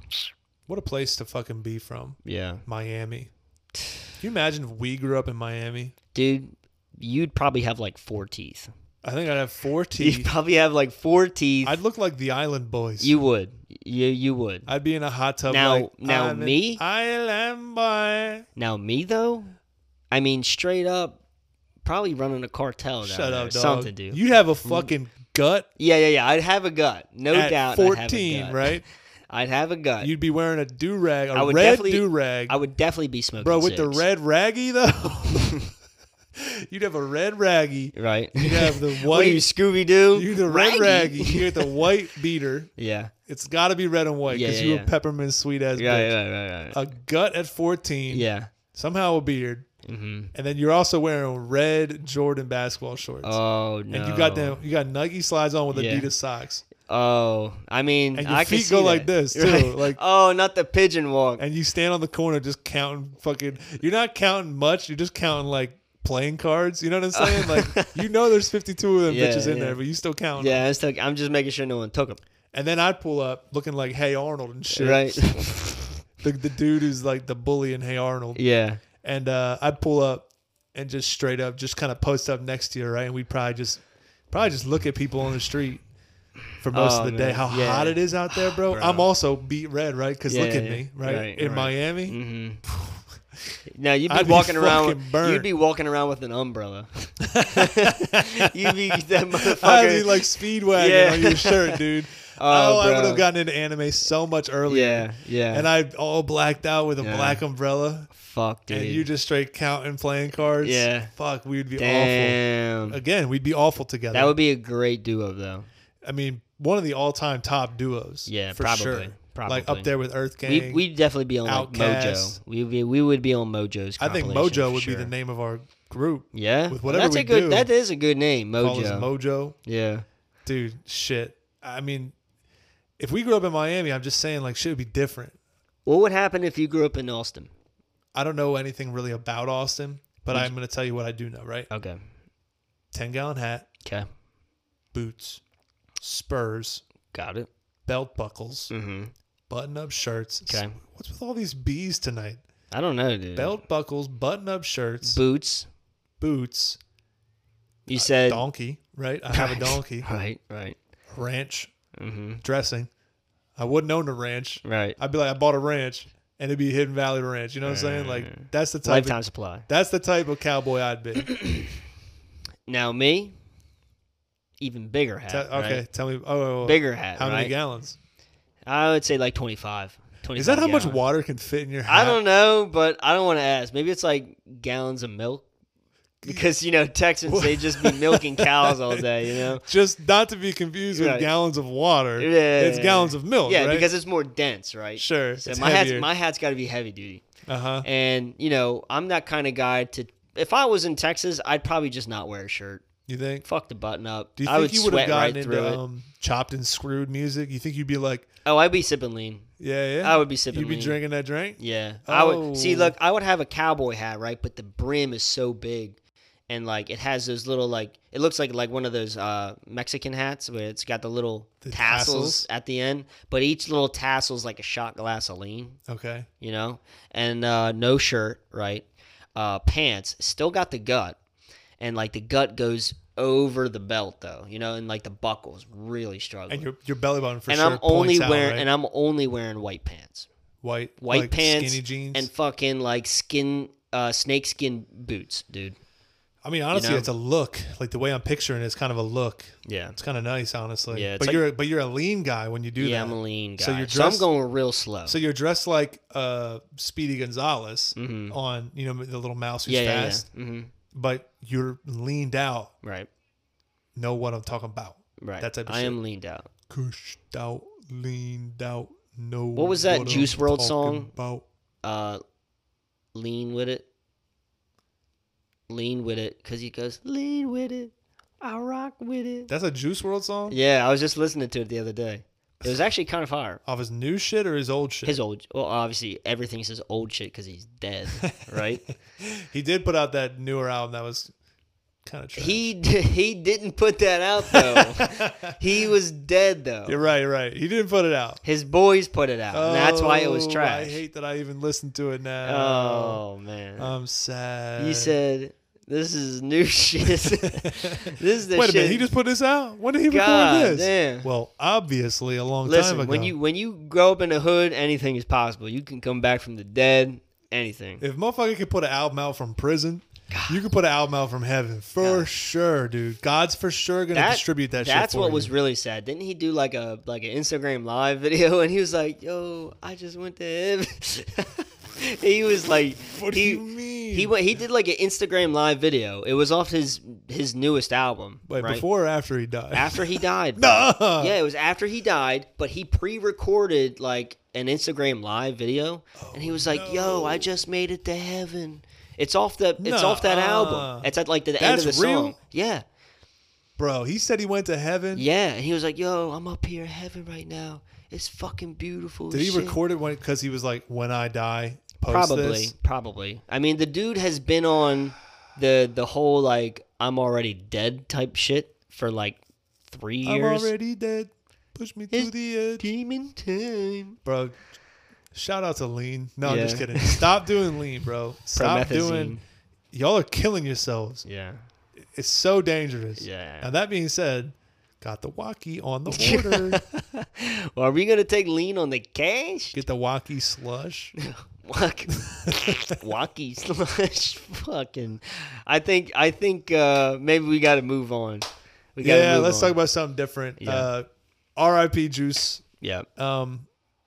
What a place to fucking be from. yeah. Miami. Can you imagine if we grew up in Miami? Dude, you'd probably have like four teeth. I think I'd have four You'd teeth. probably have like four teeth. I'd look like the Island Boys. You would. You you would. I'd be in a hot tub. Now- like, now I'm an me? Island Boy. Now me though, I mean straight up, probably running a cartel. Down Shut there, up, dog. Something, dude. You'd have a fucking gut Yeah, yeah, yeah. I'd have a gut, no at doubt. fourteen, I'd have a gut. right? I'd have a gut. You'd be wearing a do rag, I a would red definitely- do rag, I would definitely be smoking. bro. With the cigs. red raggy though, you'd have a red raggy. right? You'd have the white. what are you, Scooby Doo? You the red raggy. You get the white beater. yeah. It's got to be red and white Yeah, because yeah, you yeah. a peppermint sweet ass Yeah, bitch. yeah, right, right. A gut at fourteen. Yeah. Somehow a beard, Mm-hmm. and then you're also wearing red Jordan basketball shorts. Oh no. And you got them. You got Nike slides on with Yeah. Adidas socks, Oh, I mean, and your I can feet see go like that. this too. Right. Like, oh, not the pigeon walk. and you stand on the corner just counting fucking. You're not counting much. You're just counting like playing cards. You know what I'm saying? Like, you know, there's fifty-two of them Yeah, bitches in yeah. there, but you still count. Yeah, I'm, still, I'm just making sure no one took them. And then I'd pull up looking like Hey Arnold and shit. Right. The, the dude who's like the bully in Hey Arnold. yeah. And uh, I'd pull up and just straight up, just kind of post up next to you, right? And we'd probably just, probably just look at people on the street for most Oh, of the day. man. How Yeah. hot it is out there, bro. Bro. I'm also beat red, right? Because Yeah, look at yeah. me, right? Right, In right. Miami, Mm-hmm. Now you'd be I'd be walking around. fucking With, burnt. you'd be walking around with an umbrella. you'd be that motherfucker. I'd be like Speedwagon Yeah. on your shirt, dude. Oh, Oh, I bro. would have gotten into anime so much earlier. yeah, yeah. And I all blacked out with a Yeah. black umbrella, fuck, dude. and you just straight counting playing cards. Yeah. Fuck, we'd be awful. Damn. Again, we'd be awful together. That would be a great duo, though. I mean, one of the all-time top duos. Yeah, for probably, sure. Probably. like up there with Earth Gang. We we'd definitely be on like Outkast. Mojo. We we we would be on Mojo's. I think compilation Mojo for would sure. be the name of our group. Yeah, with Well, whatever that's we a good. do. That is a good name, Call us Mojo. Mojo. Yeah. Dude, shit. I mean, if we grew up in Miami, I'm just saying like shit would be different. What would happen if you grew up in Austin? I don't know anything really about Austin, but Would I'm going to tell you what I do know, right? Okay. ten gallon hat, Okay. boots, spurs, Got it. belt buckles, Mm-hmm. button up shirts. Okay. What's with all these B's tonight? I don't know, dude. Belt buckles, button up shirts, Boots. boots, You said donkey, right? I have a donkey. Right. Right. Ranch, Mm-hmm. dressing. I wouldn't own a ranch. Right. I'd be like, I bought a ranch, and it'd be Hidden Valley Ranch. You know what I'm saying? Like that's the type. Lifetime Of, supply. that's the type of cowboy I'd be. Now me, even bigger hat. Te- okay, right? tell me. Oh, oh, oh. Bigger hat. How right? many gallons? I would say like twenty-five. twenty-five Is that how much gallons. water can fit in your hat? I don't know, but I don't want to ask. Maybe it's like gallons of milk. Because, you know, Texans, they just be milking cows all day, you know? Just not to be confused with Right. gallons of water. Yeah. It's gallons of milk, Yeah, right? because it's more dense, right? Sure, So it's my hat's, heavier. my hat's got to be heavy duty. Uh-huh. And, you know, I'm that kind of guy to... If I was in Texas, I'd probably just not wear a shirt. You think? Fuck the button up. Do you I think would you would have sweat gotten right through into it. um, chopped and screwed music? You think you'd be like, Oh, I'd be sipping lean. yeah, yeah? I would be sipping You'd be lean. drinking that drink? Yeah. I would see. Oh. Look, I would have a cowboy hat, right? But the brim is so big, and like it has those little like it looks like like one of those uh, Mexican hats where it's got the little The tassels, tassels? at the end. But each little tassel is like a shot glass of lean, Okay. you know. And uh, no shirt, right? Uh, pants still got the gut, and like the gut goes over the belt though, you know, and like the buckle's really struggling. And your your belly button for and sure I'm only points out, wearing right? and I'm only wearing white pants. white White like pants skinny jeans. and fucking like skin uh snake skin boots, dude. I mean, honestly, know? it's a look. Like the way I'm picturing it, it's kind of a look. Yeah. It's kind of nice, honestly. Yeah, it's but like- you're but you're a lean guy when you do Yeah, that. I'm a lean guy. So So, you're I'm dressed- going real slow. So you're dressed like uh, Speedy Gonzalez Mhm. on, you know, the little mouse who's yeah, yeah, fast, yeah. Mm-hmm. but you're leaned out. Right. Know what I'm talking about? Right. That type of I shit. am leaned out. Cushed out, leaned out. Know What was that I'm Juice world talking song? About. Uh lean with it. Lean with it. Cause he goes, lean with it. I rock with it. That's a Juice world song Yeah, I was just listening to it the other day. It was actually kind of fire. off his new shit or his old shit. His old, well, obviously everything's his old shit because he's dead, right? He did put out that newer album that was kind of trash. He d- he didn't put that out though. He was dead though. You're right, you're right. He didn't put it out. His boys put it out, and that's why it was Oh, trash. I hate that I even listened to it now. Oh man, I'm sad. you said this is new shit. This is the Wait shit. a minute, he just put this out? When did he God record this? damn. Well, obviously a long Listen, time ago. when you when you grow up in the hood, anything is possible. You can come back from the dead. Anything. if motherfucker could put an album out from prison, you could put an album out from heaven for God. sure, dude. God's for sure gonna That- distribute that shit That's for what you. was really sad. Didn't he do like a like an Instagram live video and he was like, "Yo, I just went to heaven." He was like, What do he, you mean? He went. He did like an Instagram live video. It was off his his newest album. Wait, right? before or after he died? After he died. bro. Nah. Yeah, it was after he died, but he pre-recorded like an Instagram live video, and he was like, "Yo, I just made it to heaven." It's off the. It's off that Nuh-uh. album. It's at like the end of That's the real? song. Yeah, Bro, he said he went to heaven. yeah, and he was like, "Yo, I'm up here in heaven right now. It's fucking beautiful." Did as he shit." record it when because he was like, when I die, post Probably, this? probably. I mean, the dude has been on the the whole like I'm already dead type shit for like three I'm years. already dead. Push me to It's the edge. demon time. Bro, shout out to Lean. No, I'm Yeah. just kidding. Stop doing Lean, bro. Stop Promethazine. doing. Y'all are killing yourselves. Yeah. It's so dangerous. Yeah. Now, that being said, got the walkie on the border. Well, are we gonna take lean on the cash? Get the walkie slush. Walk, walkie slush. Fucking. I think. I think. Uh, maybe we got to move on. We gotta Yeah, move let's on. talk about something different. Yeah. Uh, R I P Juice. Yeah. Um,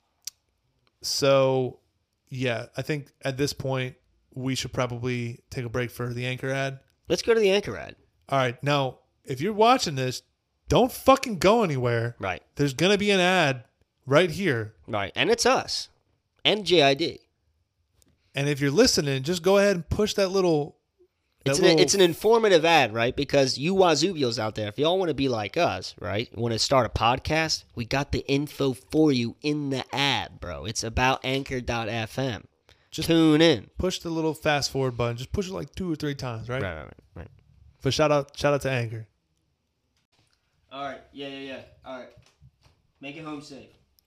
so, yeah, I think at this point, we should probably take a break for the anchor ad. Let's go to the anchor ad. All right. Now, if you're watching this, don't fucking go anywhere. Right. There's going to be an ad right here. Right. And it's us. And J I D. And if you're listening, just go ahead and push that little. That It's little an, it's an informative ad, right? Because you Wazubios out there, if y'all want to be like us, right? Want to start a podcast? We got the info for you in the ad, bro. It's about anchor dot f m. Just tune in. push the little fast forward button. Just push it like two or three times, right? Right, right, right. right. But shout out, shout out to Anchor. All right. Yeah, yeah, yeah. All right. Make it home safe.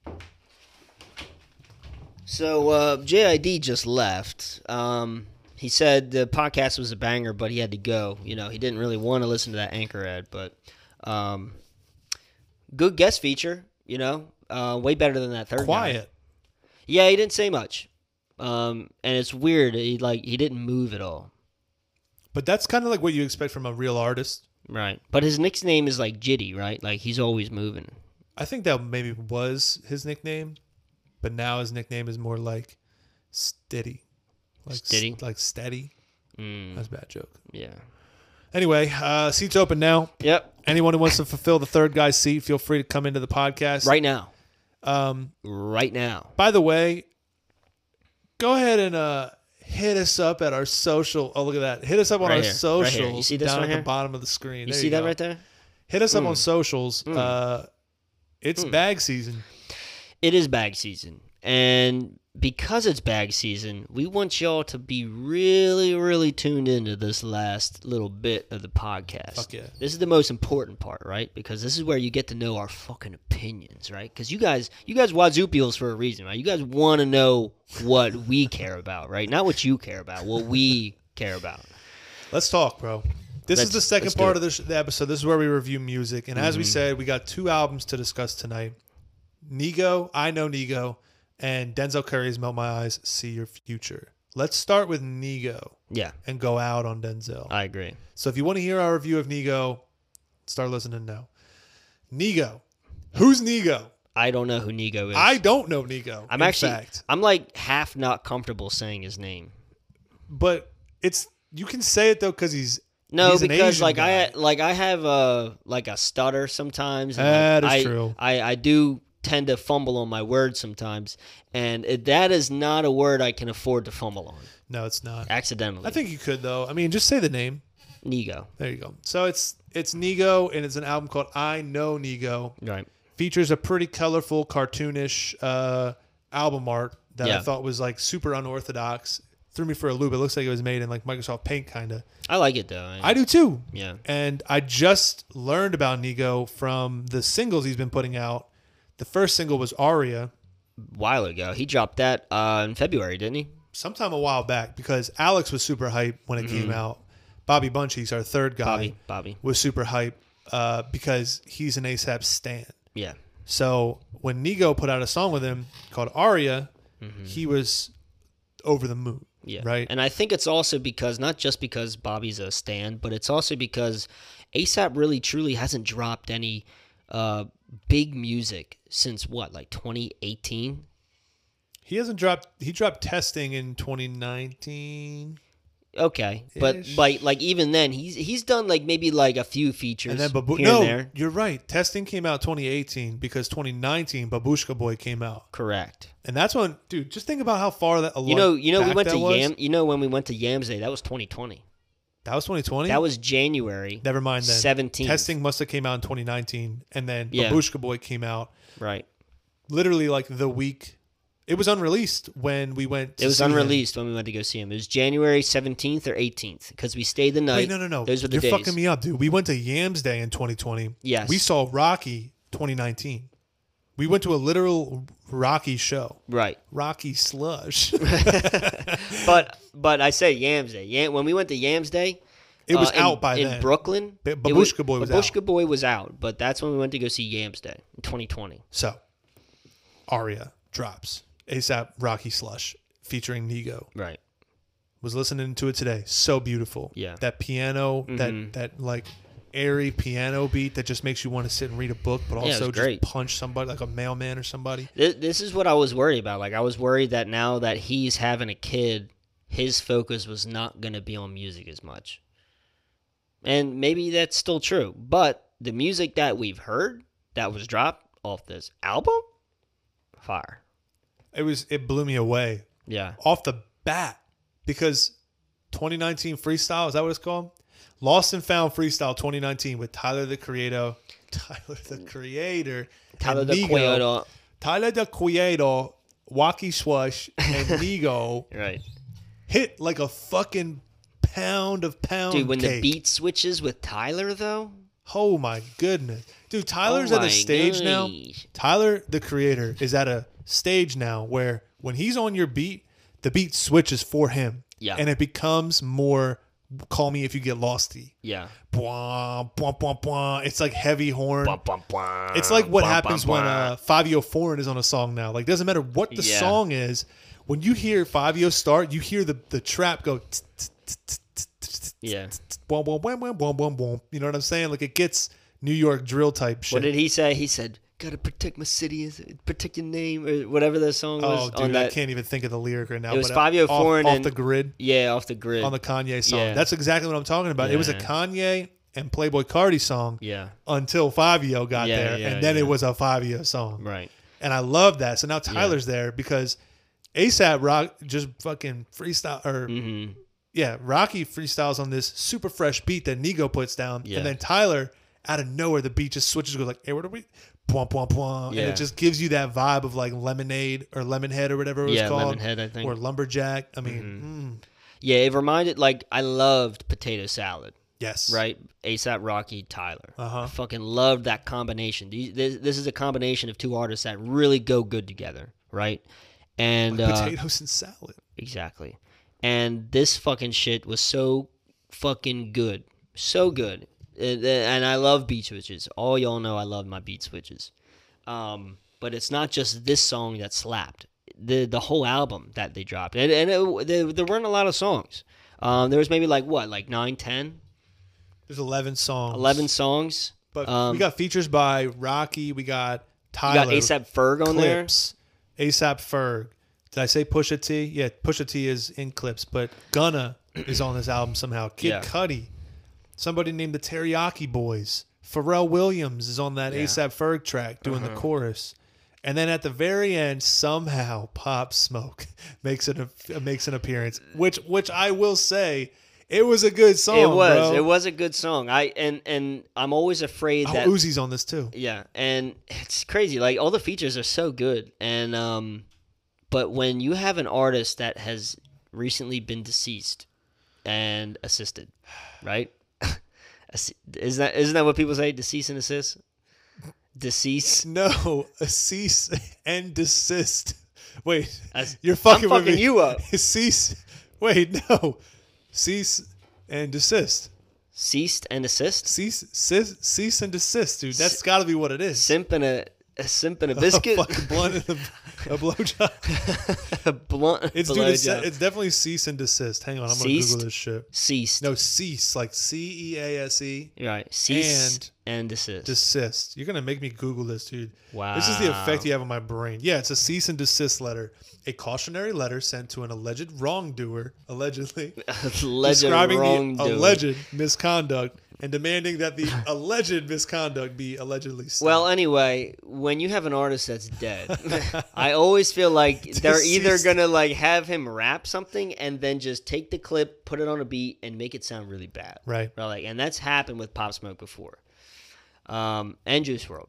So uh, J I D just left. Um, he said the podcast was a banger, but he had to go. You know, he didn't really want to listen to that Anchor ad, but um, good guest feature. You know, uh, way better than that third guy. Quiet. Yeah, he didn't say much, um, and it's weird. He like he didn't move at all. But that's kind of like what you expect from a real artist. Right, but his nickname is like Jitty, right? Like he's always moving. I think that maybe was his nickname, but now his nickname is more like Steady. Like Steady? s- like steady. Mm, That's a bad joke. yeah. Anyway, uh, seats open now. Yep. Anyone who wants to fulfill the third guy's seat, feel free to come into the podcast. Right now. Um, Right now. by the way, go ahead and uh, hit us up at our social. Oh, look at that. Hit us up on Right our here, right socials here. You see this down right at here? the bottom of the screen. You There see that go. right there? Hit us up Mm. on socials. Mm. Uh, it's Mm. bag season. It is bag season. And because it's bag season, we want y'all to be really, really tuned into this last little bit of the podcast. Fuck yeah. This is the most important part, right? Because this is where you get to know our fucking opinions, right? Because you guys, you guys Wazupials for a reason, right? You guys want to know what we care about, right? Not what you care about, what we care about. Let's talk, bro. This Let's- is the second let's do part it. of the, sh- the episode. This is where we review music. And as we Mhm. said, we got two albums to discuss tonight. Nego, I Know Nego, and Denzel Curry's Melt My Eyes, See Your Future. Let's start with Nego Yeah, and go out on Denzel. I agree. So if you want to hear our review of Nego, start listening now. Nego. Who's Nego? I don't know who Nego is. I don't know Nego. I'm in actually, fact. I'm like half not comfortable saying his name. But it's you can say it though because he's No, he's an because Asian like guy. I like I have a like a stutter sometimes. And That like, is I, true. I I do tend to fumble on my words sometimes, and it, that is not a word I can afford to fumble on No, it's not. accidentally. I think you could though. I mean, just say the name. Nego. There you go. So it's it's Nego, and it's an album called I Know Nego. Right. Features a pretty colorful, cartoonish uh, album art that I Yeah. thought was like super unorthodox. Threw me for a loop. It looks like it was made in like Microsoft Paint, kind of. I like it though. I, I do too. yeah. And I just learned about Nego from the singles he's been putting out. The first single was Aria, A while ago, he dropped that uh, in February, didn't he? sometime a while back, because Alex was super hype when it came out. Bobby Bunchies, our third guy, Mm-hmm. Bobby. Bobby. was super hype uh, because he's an ASAP stan. Yeah. So when Nego put out a song with him called Aria, he was over the moon. Mm-hmm. Yeah. Right. And I think it's also because, not just because Bobby's a stan, but it's also because ASAP really truly hasn't dropped any uh, big music since what, like twenty eighteen? He hasn't dropped. He dropped Testing in twenty nineteen, Okay. But Ish. like like even then he's he's done like maybe like a few features and then Babu- here no, and there. you're right. Testing came out twenty eighteen because twenty nineteen Babushka Boy came out, Correct. and that's when, dude. Just think about how far that. You know, you know we back went that to was. Yam you know when we went to Yams Day, that was twenty twenty. That was twenty twenty. That was January. Never mind then. seventeen. Testing must have came out in twenty nineteen, and then Yeah. Babushka Boy came out Right. literally like the week. It was unreleased when we went. To It was see him. unreleased when we went to go see him. It was January seventeenth or eighteenth because we stayed the night. Wait, no, no, no. Those were the You're days. fucking me up, dude. We went to Yams Day in twenty twenty. Yes. We saw Rocky twenty nineteen. We went to a literal Rocky show. Right. Rocky slush. But but I say Yams Day. Yam, when we went to Yams Day, It was uh, in- out by in then. Brooklyn. Ba- it Babushka Boy was Babushka out. Boy was out, but that's when we went to go see Yams Day in twenty twenty. So, Aria drops ASAP Rocky slush featuring Nego. Right. Was listening to it today. So beautiful. Yeah. That piano, Mhm. that that like airy piano beat that just makes you want to sit and read a book, but Yeah, it also was just great. punch somebody like a mailman or somebody. This, this is what I was worried about. Like I was worried that now that he's having a kid, his focus was not going to be on music as much. And maybe that's still true. But the music that we've heard that was dropped off this album, Fire. It was it blew me away Yeah. off the bat because twenty nineteen freestyle, is that what it's called? Lost and Found Freestyle twenty nineteen with Tyler the Creator, Tyler the Creator, Tyler and the Nigo. Creator. Tyler the Creator, Wacky Swash, and Nigo Right. hit like a fucking pound of pound Dude, when cake. the beat switches with Tyler, though. Oh my goodness. Dude, Tyler's Oh at a my stage now. gosh. Tyler, the creator, is at a stage now where when he's on your beat, the beat switches for him. Yeah. And it becomes more Call Me If You Get Losty. Yeah. Bwah, bwah, bwah, bwah. It's like heavy horn. Bum, bum, bum, It's like what bum, happens bum, when bum. uh, Fabio Foreign is on a song now. Like, doesn't matter what the Yeah. song is. When you hear Fabio start, you hear the, the trap go tsk, tsk, tsk, tsk, tsk, tsk, Yeah. tsk, boom, boom, boom, boom, boom, boom, boom. You know what I'm saying? Like, it gets New York drill type shit. What did he say? He said, "Gotta protect my city, protect your name," or whatever the song was. Oh, on dude, I that. can't even think of the lyric right now. It was but, uh, Fabio off, Foreign off and- the grid Yeah, off the grid. on the Kanye song. Yeah. That's exactly what I'm talking about. It was a Yeah. Kanye and Playboy Cardi song yeah. until Fabio got Yeah, there, yeah, and then yeah. it was a Fabio song. Right. And I love that. So now Tyler's there because ASAP Rock just fucking freestyle or Mm-hmm. yeah, Rocky freestyles on this super fresh beat that Nigo puts down, Yeah. and then Tyler out of nowhere the beat just switches, goes like, "Hey, what are we?" Pwah, pwah, pwah, and Yeah. it just gives you that vibe of like Lemonade or Lemonhead or whatever it was Yeah, called, Lemonhead, I think. or Lumberjack. I mean, mm, Yeah, it reminded, like, I loved Potato Salad, yes, right? ASAP Rocky, Tyler. Uh-huh. I fucking loved that combination. These, this, this is a combination of two artists that really go good together, right? And Like uh, potatoes and salad. exactly. And this fucking shit was so fucking good. So good. And, and I love beat switches. All y'all know I love my beat switches. Um, but it's not just this song that slapped. The the whole album that they dropped. And, and it, there, there weren't a lot of songs. Um, there was maybe like, what, like nine, ten, There's eleven songs. eleven songs. But um, we got features by Rocky. We got You Tyler. got ASAP Ferg on there. Clips. ASAP Ferg. Did I say Pusha T? Yeah, Pusha T is in Clips, but Gunna is on this album somehow. Kid Yeah. Cudi. Somebody named the Teriyaki Boys. Pharrell Williams is on that Yeah. ASAP Ferg track doing the chorus. And then at the very end, somehow Pop Smoke makes it a, makes an appearance, which which I will say, it was a good song. It was. bro. It was a good song. I and and I'm always afraid Oh, that Uzi's on this too. yeah, and it's crazy. Like all the features are so good, and um, but when you have an artist that has recently been deceased and assisted, right? Assi- Isn't that isn't that what people say? Deceased and assist. Deceased. No, a cease and desist. Wait, As- you're fucking, I'm with fucking me. you up. Cease. Wait, no. Cease and desist. Ceased and assist. Cease, cease, cease and desist, dude. That's got to be what it is. Simp and a, a simp and a biscuit. A fucking blunt and a, a blowjob. A blunt. It's dude. It's, blowjob. it's definitely cease and desist. Hang on, I'm gonna Ceased? Google this shit. Ceased. No, cease like C E A S E. Right. Ceased and, desist. Desist. You're gonna make me Google this, dude. Wow. This is the effect you have on my brain. Yeah, it's a cease and desist letter, a cautionary letter sent to an alleged wrongdoer, allegedly, Alleged describing the wrongdoing. alleged misconduct and demanding that the alleged misconduct be allegedly stopped. Well, anyway, when you have an artist that's dead, I always feel like they're either Deceased. gonna like have him rap something and then just take the clip, put it on a beat, and make it sound really bad. right. Right, like, and that's happened with Pop Smoke before, um, and Juice world.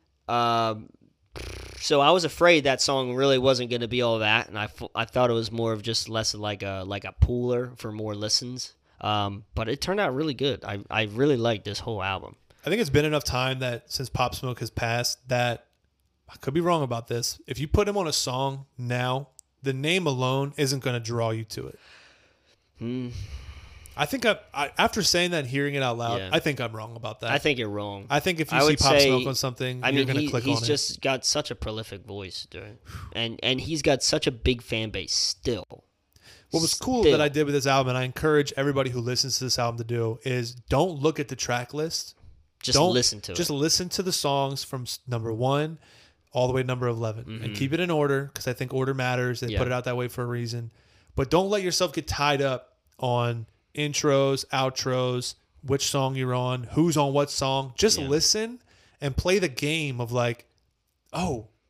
Um, so I was afraid that song really wasn't going to be all that, and I, f- I thought it was more of just less like a like a pooler for more listens. Um, but it turned out really good. I I really liked this whole album. I think it's been enough time that since Pop Smoke has passed that I could be wrong about this. If you put him on a song now, the name alone isn't going to draw you to it. Hmm. I think I, I after saying that, and hearing it out loud, Yeah. I think I'm wrong about that. I think you're wrong. I think if you I see would Pop say- Smoke on something, I you're mean, going to he, click he's on just got such a prolific voice, dude, and and he's got such a big fan base still. it. What was cool Still. that I did with this album, and I encourage everybody who listens to this album to do, is don't look at the track list. Just don't listen to Just it. listen to the songs from s- number one all the way to number eleven, and keep it in order because I think order matters. They Mm-hmm. Yeah. put it out that way for a reason. But don't let yourself get tied up on intros, outros, which song you're on, who's on what song. Just Yeah. listen and play the game of like, oh,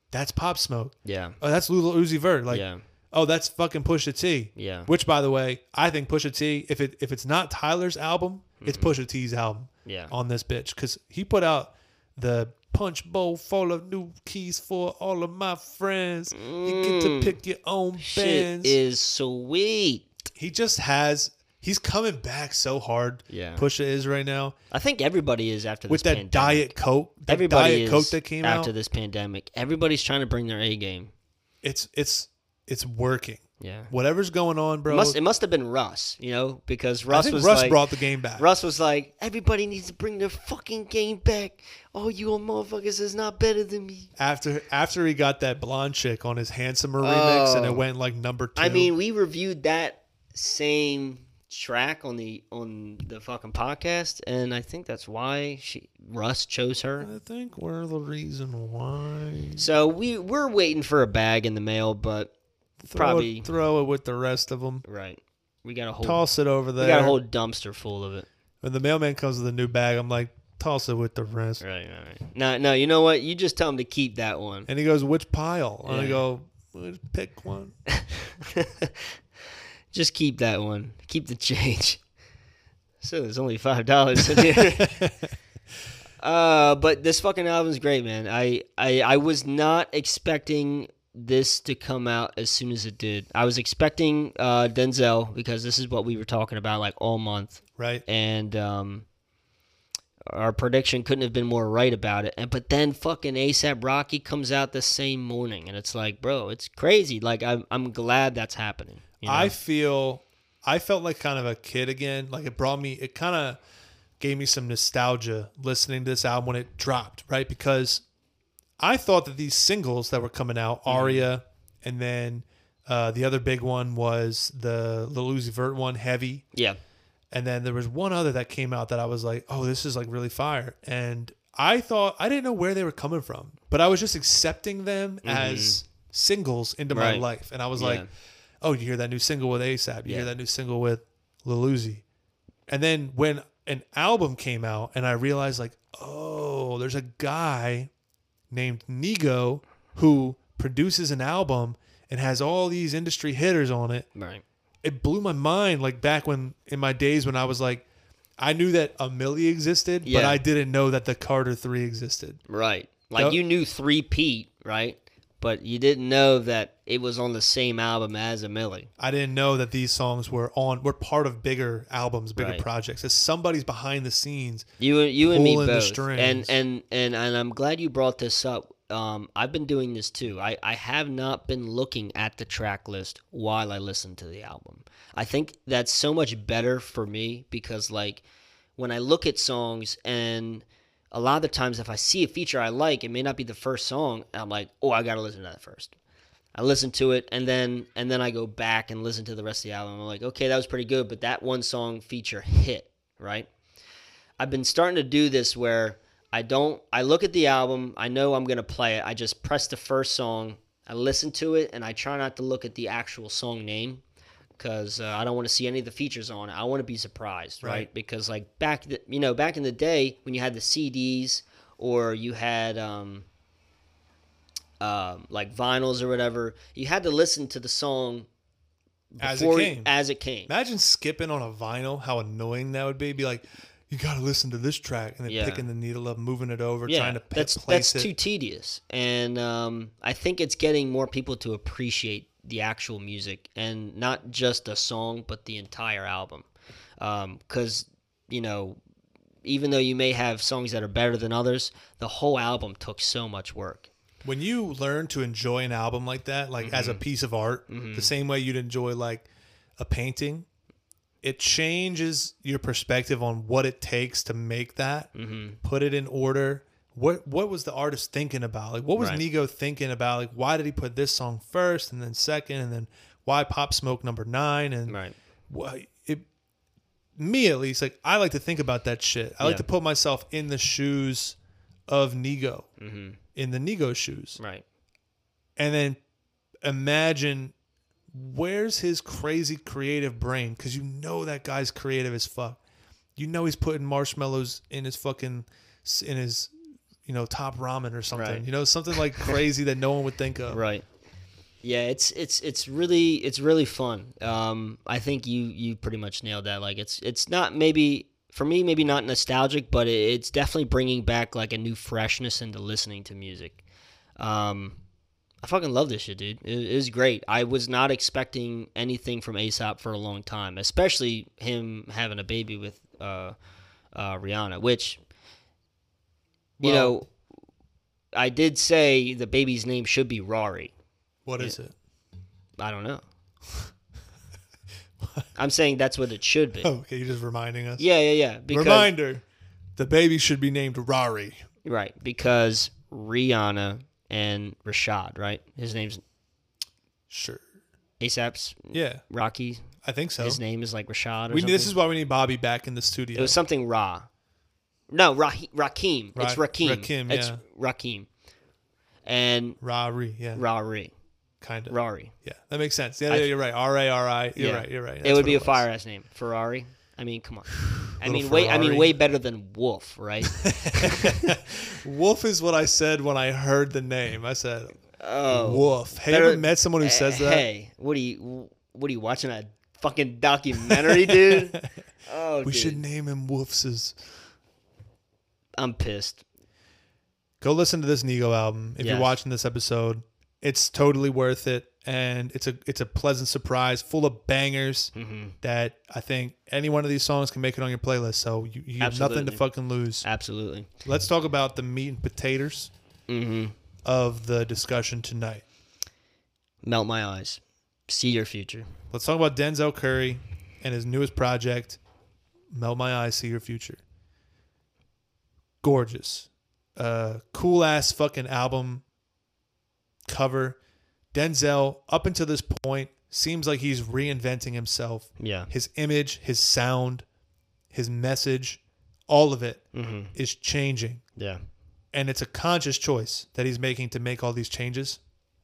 that's Pop Smoke. Yeah. Oh, that's Lil Uzi Vert. Like, yeah. oh, that's fucking Pusha T. Yeah. Which, by the way, I think Pusha T, if it if it's not Tyler's album, it's Pusha T's album. Yeah. On this bitch, because he put out the punch bowl full of new keys for all of my friends. You get to pick your own Shit bands. is sweet. He just has. He's coming back so hard. Yeah. Pusha is right now I think everybody is after this with that pandemic. Diet Coke. That Everybody Diet is Coke that came after out. this pandemic. Everybody's trying to bring their A game. It's it's it's working. Yeah. Whatever's going on, bro. It must, it must have been Russ, you know, because I Russ think was Russ like, brought the game back. Russ was like, everybody needs to bring their fucking game back. Oh, you old motherfuckers is not better than me. After after he got that blonde chick on his Handsomer remix and it Oh. went like number two. I mean, we reviewed that same track on the on the fucking podcast, and I think that's why she Russ chose her. I think we're the reason why. So we we're waiting for a bag in the mail, but Throw probably it, throw it with the rest of them. right. We got a whole Toss it over there. we got a whole dumpster full of it. When the mailman comes with a new bag, I'm like, toss it with the rest. Right, right, right. No, no, you know what? You just tell him to keep that one. And he goes, which pile? And I Yeah. go, well, pick one. Just keep that one. Keep the change. So there's only five dollars in here. uh, but this fucking album's great, man. I, I I was not expecting this to come out as soon as it did. I was expecting uh, Denzel because this is what we were talking about like all month, Right? and um, our prediction couldn't have been more right about it. And but then fucking ASAP Rocky comes out the same morning, and it's like, bro, it's crazy. Like I'm I'm glad that's happening. You know? I feel, I felt like kind of a kid again. Like it brought me, it kind of gave me some nostalgia listening to this album when it dropped, right? Because I thought that these singles that were coming out, Aria, and then uh, the other big one was the Lil Uzi Vert one, Heavy. yeah. And then there was one other that came out that I was like, oh, this is like really fire. And I thought, I didn't know where they were coming from, but I was just accepting them as singles into my Right. life. And I was Yeah. like, oh, you hear that new single with ASAP. You Yeah. hear that new single with Lil Uzi. And then when an album came out and I realized like, oh, there's a guy named Nigo who produces an album and has all these industry hitters on it. Right. It blew my mind like back when in my days when I was like, I knew that a Millie existed, but Yeah. I didn't know that the Carter three existed. Right. Like Yep. you knew three Pete, right? But you didn't know that it was on the same album as a Millie. I didn't know that these songs were on were part of bigger albums, bigger Right. projects. As somebody's behind the scenes. You you and me Pulling the both. strings. And, and and and I'm glad you brought this up. Um, I've been doing this too. I, I have not been looking at the track list while I listen to the album. I think that's so much better for me because like when I look at songs and a lot of the times if I see a feature I like, it may not be the first song. And I'm like, oh, I gotta listen to that first. I listen to it and then and then I go back and listen to the rest of the album. I'm like, okay, that was pretty good, but that one song feature hit, right? I've been starting to do this where I don't I look at the album, I know I'm gonna play it. I just press the first song, I listen to it, and I try not to look at the actual song name because uh, I don't want to see any of the features on it. I want to be surprised, right? Right. Because like back, the, you know, back in the day when you had the C Ds or you had um, um, like vinyls or whatever, you had to listen to the song As it before came. As it came. Imagine skipping on a vinyl, how annoying that would be. Be like, you got to listen to this track, and then Yeah. picking the needle up, moving it over, Yeah, trying to p- that's place that's it. too tedious, and um, I think it's getting more people to appreciate the actual music and not just a song, but the entire album. Because you know, even though you may have songs that are better than others, the whole album took so much work. When you learn to enjoy an album like that, like as a Mm-hmm. piece of art, the same way you'd enjoy like a painting, it changes your perspective on what it takes to make that, Mm-hmm. put it in order. What what was the artist thinking about? Like, what was Right. Nigo thinking about? Like, why did he put this song first and then second, and then why Pop Smoke number nine? And Right. why it me at least, like I like to think about that shit. I like Yeah. to put myself in the shoes of Nigo, Mm-hmm. in the Nigo shoes, Right. and then imagine where's his crazy creative brain, because you know that guy's creative as fuck. You know he's putting marshmallows in his fucking in his you know, Top Ramen or something. Right. You know, something like crazy that no one would think of. Right. Yeah, it's it's it's really it's really fun. Um, I think you you pretty much nailed that. Like it's it's not maybe for me maybe not nostalgic, but it, it's definitely bringing back like a new freshness into listening to music. Um, I fucking love this shit, dude. It, it was great. I was not expecting anything from A$AP for a long time, especially him having a baby with uh, uh, Rihanna, which you Well- know I did say the baby's name should be Rari. What is it? I don't know. I'm saying that's what it should be. Oh, okay, you're just reminding us. Yeah, yeah, yeah. Because, Reminder: the baby should be named Rari. Right, because Rihanna and Rashad, right? His name's Sure. A$AP's Yeah, Rocky. I think so. His name is like Rashad or We, something. this is why we need Bobby back in the studio. It was something Ra. No, Ra- Rakim. Ra- it's Rakim. Rakim, It's yeah. Rakim. And Rari, yeah, Rari. kind of. Rari. Yeah, that makes sense. Yeah, I- yeah, you're right. R A R I. You're Yeah. right. You're right. It That's would what be a was. fire ass name. Ferrari. I mean, come on. I Little mean, way. I mean, Ferrari. way better than Wolf, right? Wolf is what I said when I heard the name. I said, Oh, Wolf. Have you better- ever met someone who says that? Hey, what are you? What are you watching a fucking documentary, dude? Oh, we dude. should name him Wolfses. I'm pissed. Go listen to this Nego album if Yes. you're watching this episode. It's totally worth it, and it's a it's a pleasant surprise, full of bangers Mm-hmm. that I think any one of these songs can make it on your playlist. So you, you have nothing to Absolutely. fucking lose. Absolutely. Let's talk about the meat and potatoes Mm-hmm. of the discussion tonight. Melt my eyes. See your future. Let's talk about Denzel Curry and his newest project, Melt My Eyes, See Your Future. Gorgeous. Uh, cool ass fucking album cover. Denzel, up until this point, seems like he's reinventing himself. Yeah. His image, his sound, his message, all of it Mm-hmm. is changing. Yeah. And it's a conscious choice that he's making to make all these changes.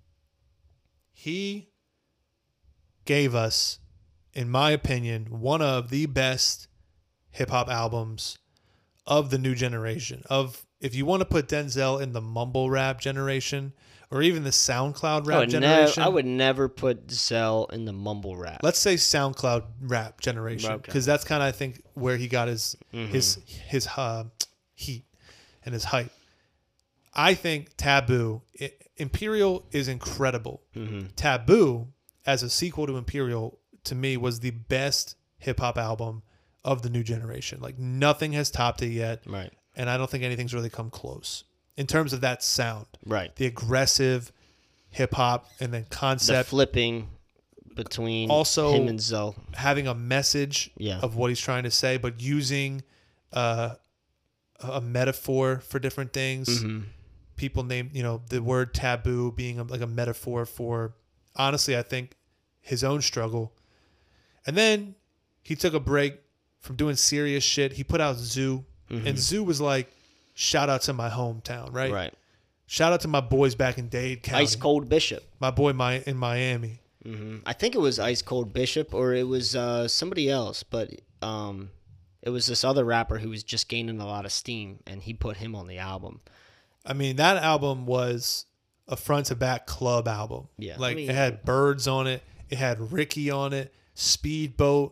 He gave us, in my opinion, one of the best hip hop albums of the new generation. Of if you want to put Denzel in the mumble rap generation or even the SoundCloud I rap would, nev- generation, I would never put Zell in the mumble rap. let's say SoundCloud rap generation, Okay. because that's kind of I think where he got his Mhm. his his uh, heat and his hype. I think Taboo I- Imperial is incredible. Mm-hmm. Taboo as a sequel to Imperial to me was the best hip hop album of the new generation. Like nothing has topped it yet, Right. and I don't think anything's really come close in terms of that sound. Right. The aggressive hip hop and then The concept, flipping between Also- him and Zell. having a message Yeah. of what he's trying to say, but using uh, a metaphor for different things. Mm-hmm. People name, you know, the word taboo being a, like a metaphor for, honestly, I think his own struggle. And then he took a break from doing serious shit. He put out Zoo, Mhm. and Zoo was like, shout out to my hometown, right? Right. Shout out to my boys back in Dade County. Ice Cold Bishop. My boy my, in Miami. hmm I think it was Ice Cold Bishop or it was uh, somebody else, but um, it was this other rapper who was just gaining a lot of steam, and he put him on the album. I mean, that album was a front to back club album. Yeah. Like I mean- it had Birds on it. It had Ricky on it. Speedboat.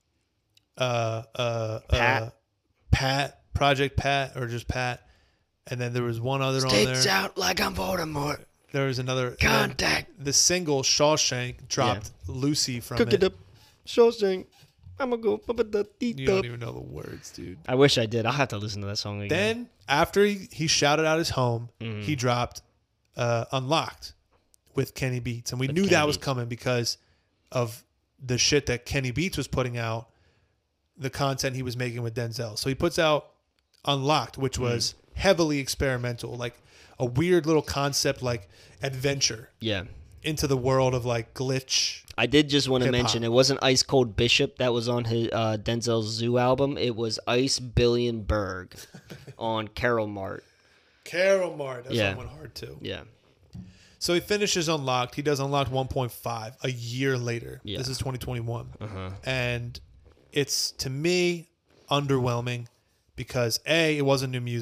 Uh, uh, Pat. Uh, Pat. Project Pat or just Pat. And then there was one other on Stakes there. out like I'm Voldemort. There was another. and then Contact. The single Shawshank dropped Lucy from Cook it. it up. Shawshank. I'm gonna go. You don't even know the words, dude. I wish I did. I'll have to listen to that song again. Then after he, he shouted out his home, Mhm. he dropped uh, Unlocked with Kenny Beats, and we With knew Kenny that was Beats. coming because of the shit that Kenny Beats was putting out, the content he was making with Denzel. So he puts out Unlocked, which was heavily experimental, like a weird little concept, like adventure yeah. into the world of like glitch. I did just want to Hip-hop. mention it wasn't Ice Cold Bishop that was on his uh, Denzel's Zoo album. It was Ice Billion Berg on Carol Mart. Carol Mart, that's Yeah. one went hard too. Yeah. So he finishes Unlocked. He does Unlocked one point five a year later. Yeah. This is twenty twenty-one. Uh-huh. And it's, to me, underwhelming because A, it wasn't new music,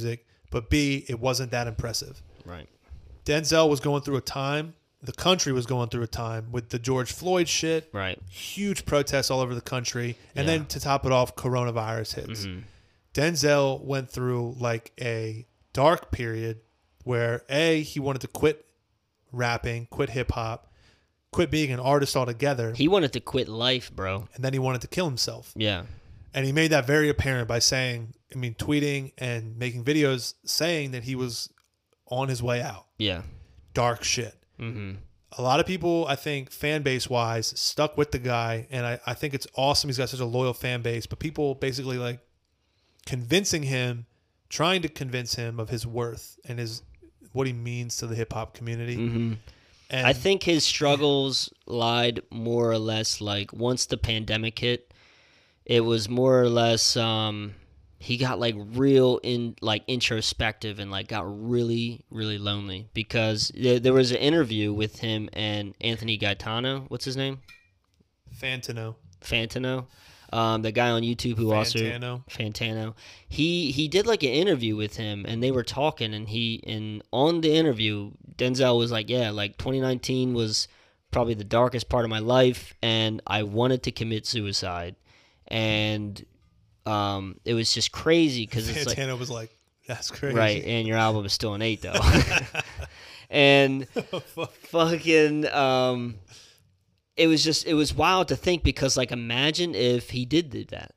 but B, it wasn't that impressive. Right. Denzel was going through a time, the country was going through a time with the George Floyd shit. Right. Huge protests all over the country. And Yeah. then to top it off, coronavirus hits. Mm-hmm. Denzel went through like a dark period where A, he wanted to quit rapping, quit hip hop, quit being an artist altogether. He wanted to quit life, bro. And then he wanted to kill himself. Yeah. And he made that very apparent by saying, I mean, tweeting and making videos saying that he was on his way out. Yeah. Dark shit. Mm-hmm. A lot of people, I think, fan base wise, stuck with the guy. And I, I think it's awesome. He's got such a loyal fan base. But people basically like convincing him, trying to convince him of his worth and his what he means to the hip hop community. Mm-hmm. And I think his struggles lied more or less like once the pandemic hit, it was more or less um, he got like real in like introspective and like got really really lonely because there, there was an interview with him and Anthony Gaetano. What's his name? Fantano. Fantano. Um, the guy on YouTube who Fantano. also Fantano. He he did like an interview with him and they were talking and he and on the interview Denzel was like, yeah, like twenty nineteen was probably the darkest part of my life and I wanted to commit suicide. And um, it was just crazy because it's like Fantano was like, that's crazy. right, and your album is still an eight though. And Oh, fuck. fucking um it was just it was wild to think because like imagine if he did do that.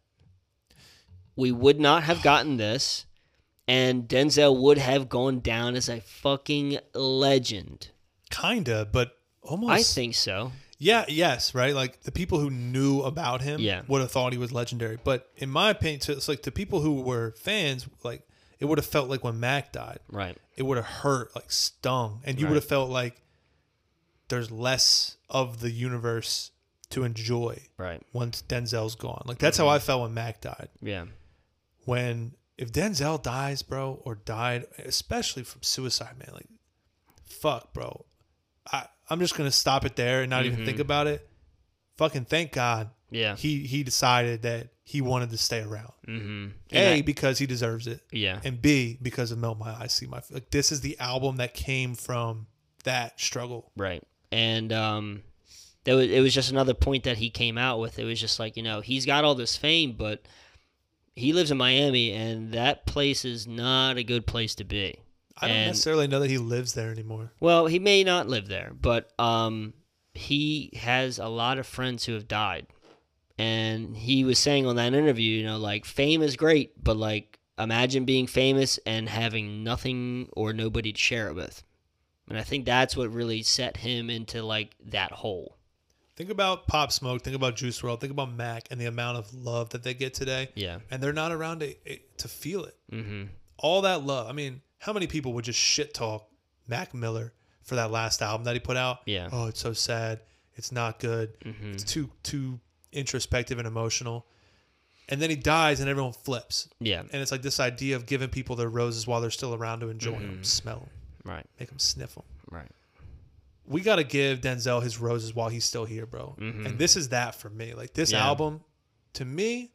We would not have gotten this and Denzel would have gone down as a fucking legend. Kinda, but almost. I think so. Yeah, yes, right? Like the people who knew about him Yeah. would have thought he was legendary. But in my opinion, to, it's like the people who were fans, like it would have felt like when Mac died, Right. it would have hurt, like stung. And you Right. would have felt like there's less of the universe to enjoy Right. once Denzel's gone. Like that's how I felt when Mac died. Yeah. When if Denzel dies, bro, or died, especially from suicide, man, like fuck, bro. I, I'm just gonna stop it there and not even Mhm. think about it. Fucking thank God Yeah. he he decided that he wanted to stay around. Mm-hmm. A, because he deserves it, yeah. and B, because of Melt My Eyes, See My like this is the album that came from that struggle. Right. And um there was it was just another point that he came out with. It was just like, you know, he's got all this fame, but he lives in Miami and that place is not a good place to be. I don't And- necessarily know that he lives there anymore. Well, he may not live there, but um he has a lot of friends who have died. And he was saying on that interview, you know, like fame is great, but like imagine being famous and having nothing or nobody to share it with. And I think that's what really set him into like that hole. Think about Pop Smoke, think about Juice world, think about Mac and the amount of love that they get today. Yeah. And they're not around to, to feel it. Mm-hmm. All that love. I mean, how many people would just shit talk Mac Miller for that last album that he put out? Yeah. Oh, it's so sad. It's not good. Mm-hmm. It's too too introspective and emotional. And then he dies and everyone flips. Yeah. And it's like this idea of giving people their roses while they're still around to enjoy Mm-hmm. them, smell them, Right. make them sniff them. Right. We got to give Denzel his roses while he's still here, bro. Mhm. And this is that for me. Like this Yeah. album, to me,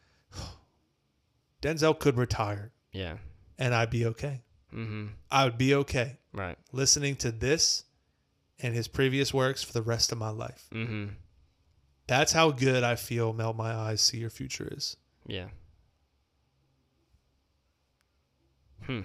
Denzel could retire Yeah. and I'd be okay. Mm-hmm. I would be okay Right. listening to this and his previous works for the rest of my life. Mm-hmm. That's how good I feel Melt My Eyes, See Your Future is. Yeah. Hmm.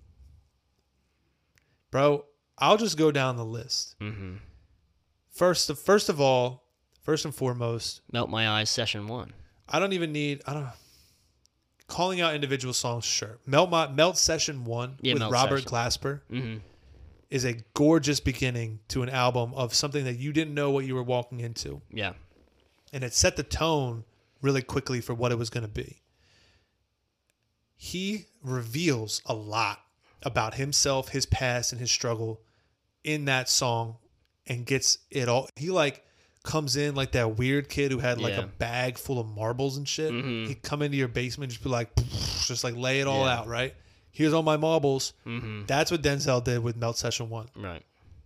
Bro, I'll just go down the list. Mm-hmm. First, first of all, first and foremost, Melt My Eyes, session one. I don't even need, I don't calling out individual songs, sure. Melt My Melt Session One Yeah, with Melt Robert Session. Glasper Mm-hmm. is a gorgeous beginning to an album of something that you didn't know what you were walking into. Yeah. And it set the tone really quickly for what it was going to be. He reveals a lot about himself, his past, and his struggle in that song and gets it all. He like comes in like that weird kid who had like Yeah. a bag full of marbles and shit. Mhm. He'd come into your basement and just be like, just like lay it all Yeah. out, right? Here's all my marbles. Mm-hmm. That's what Denzel did with Melt Session One. Right.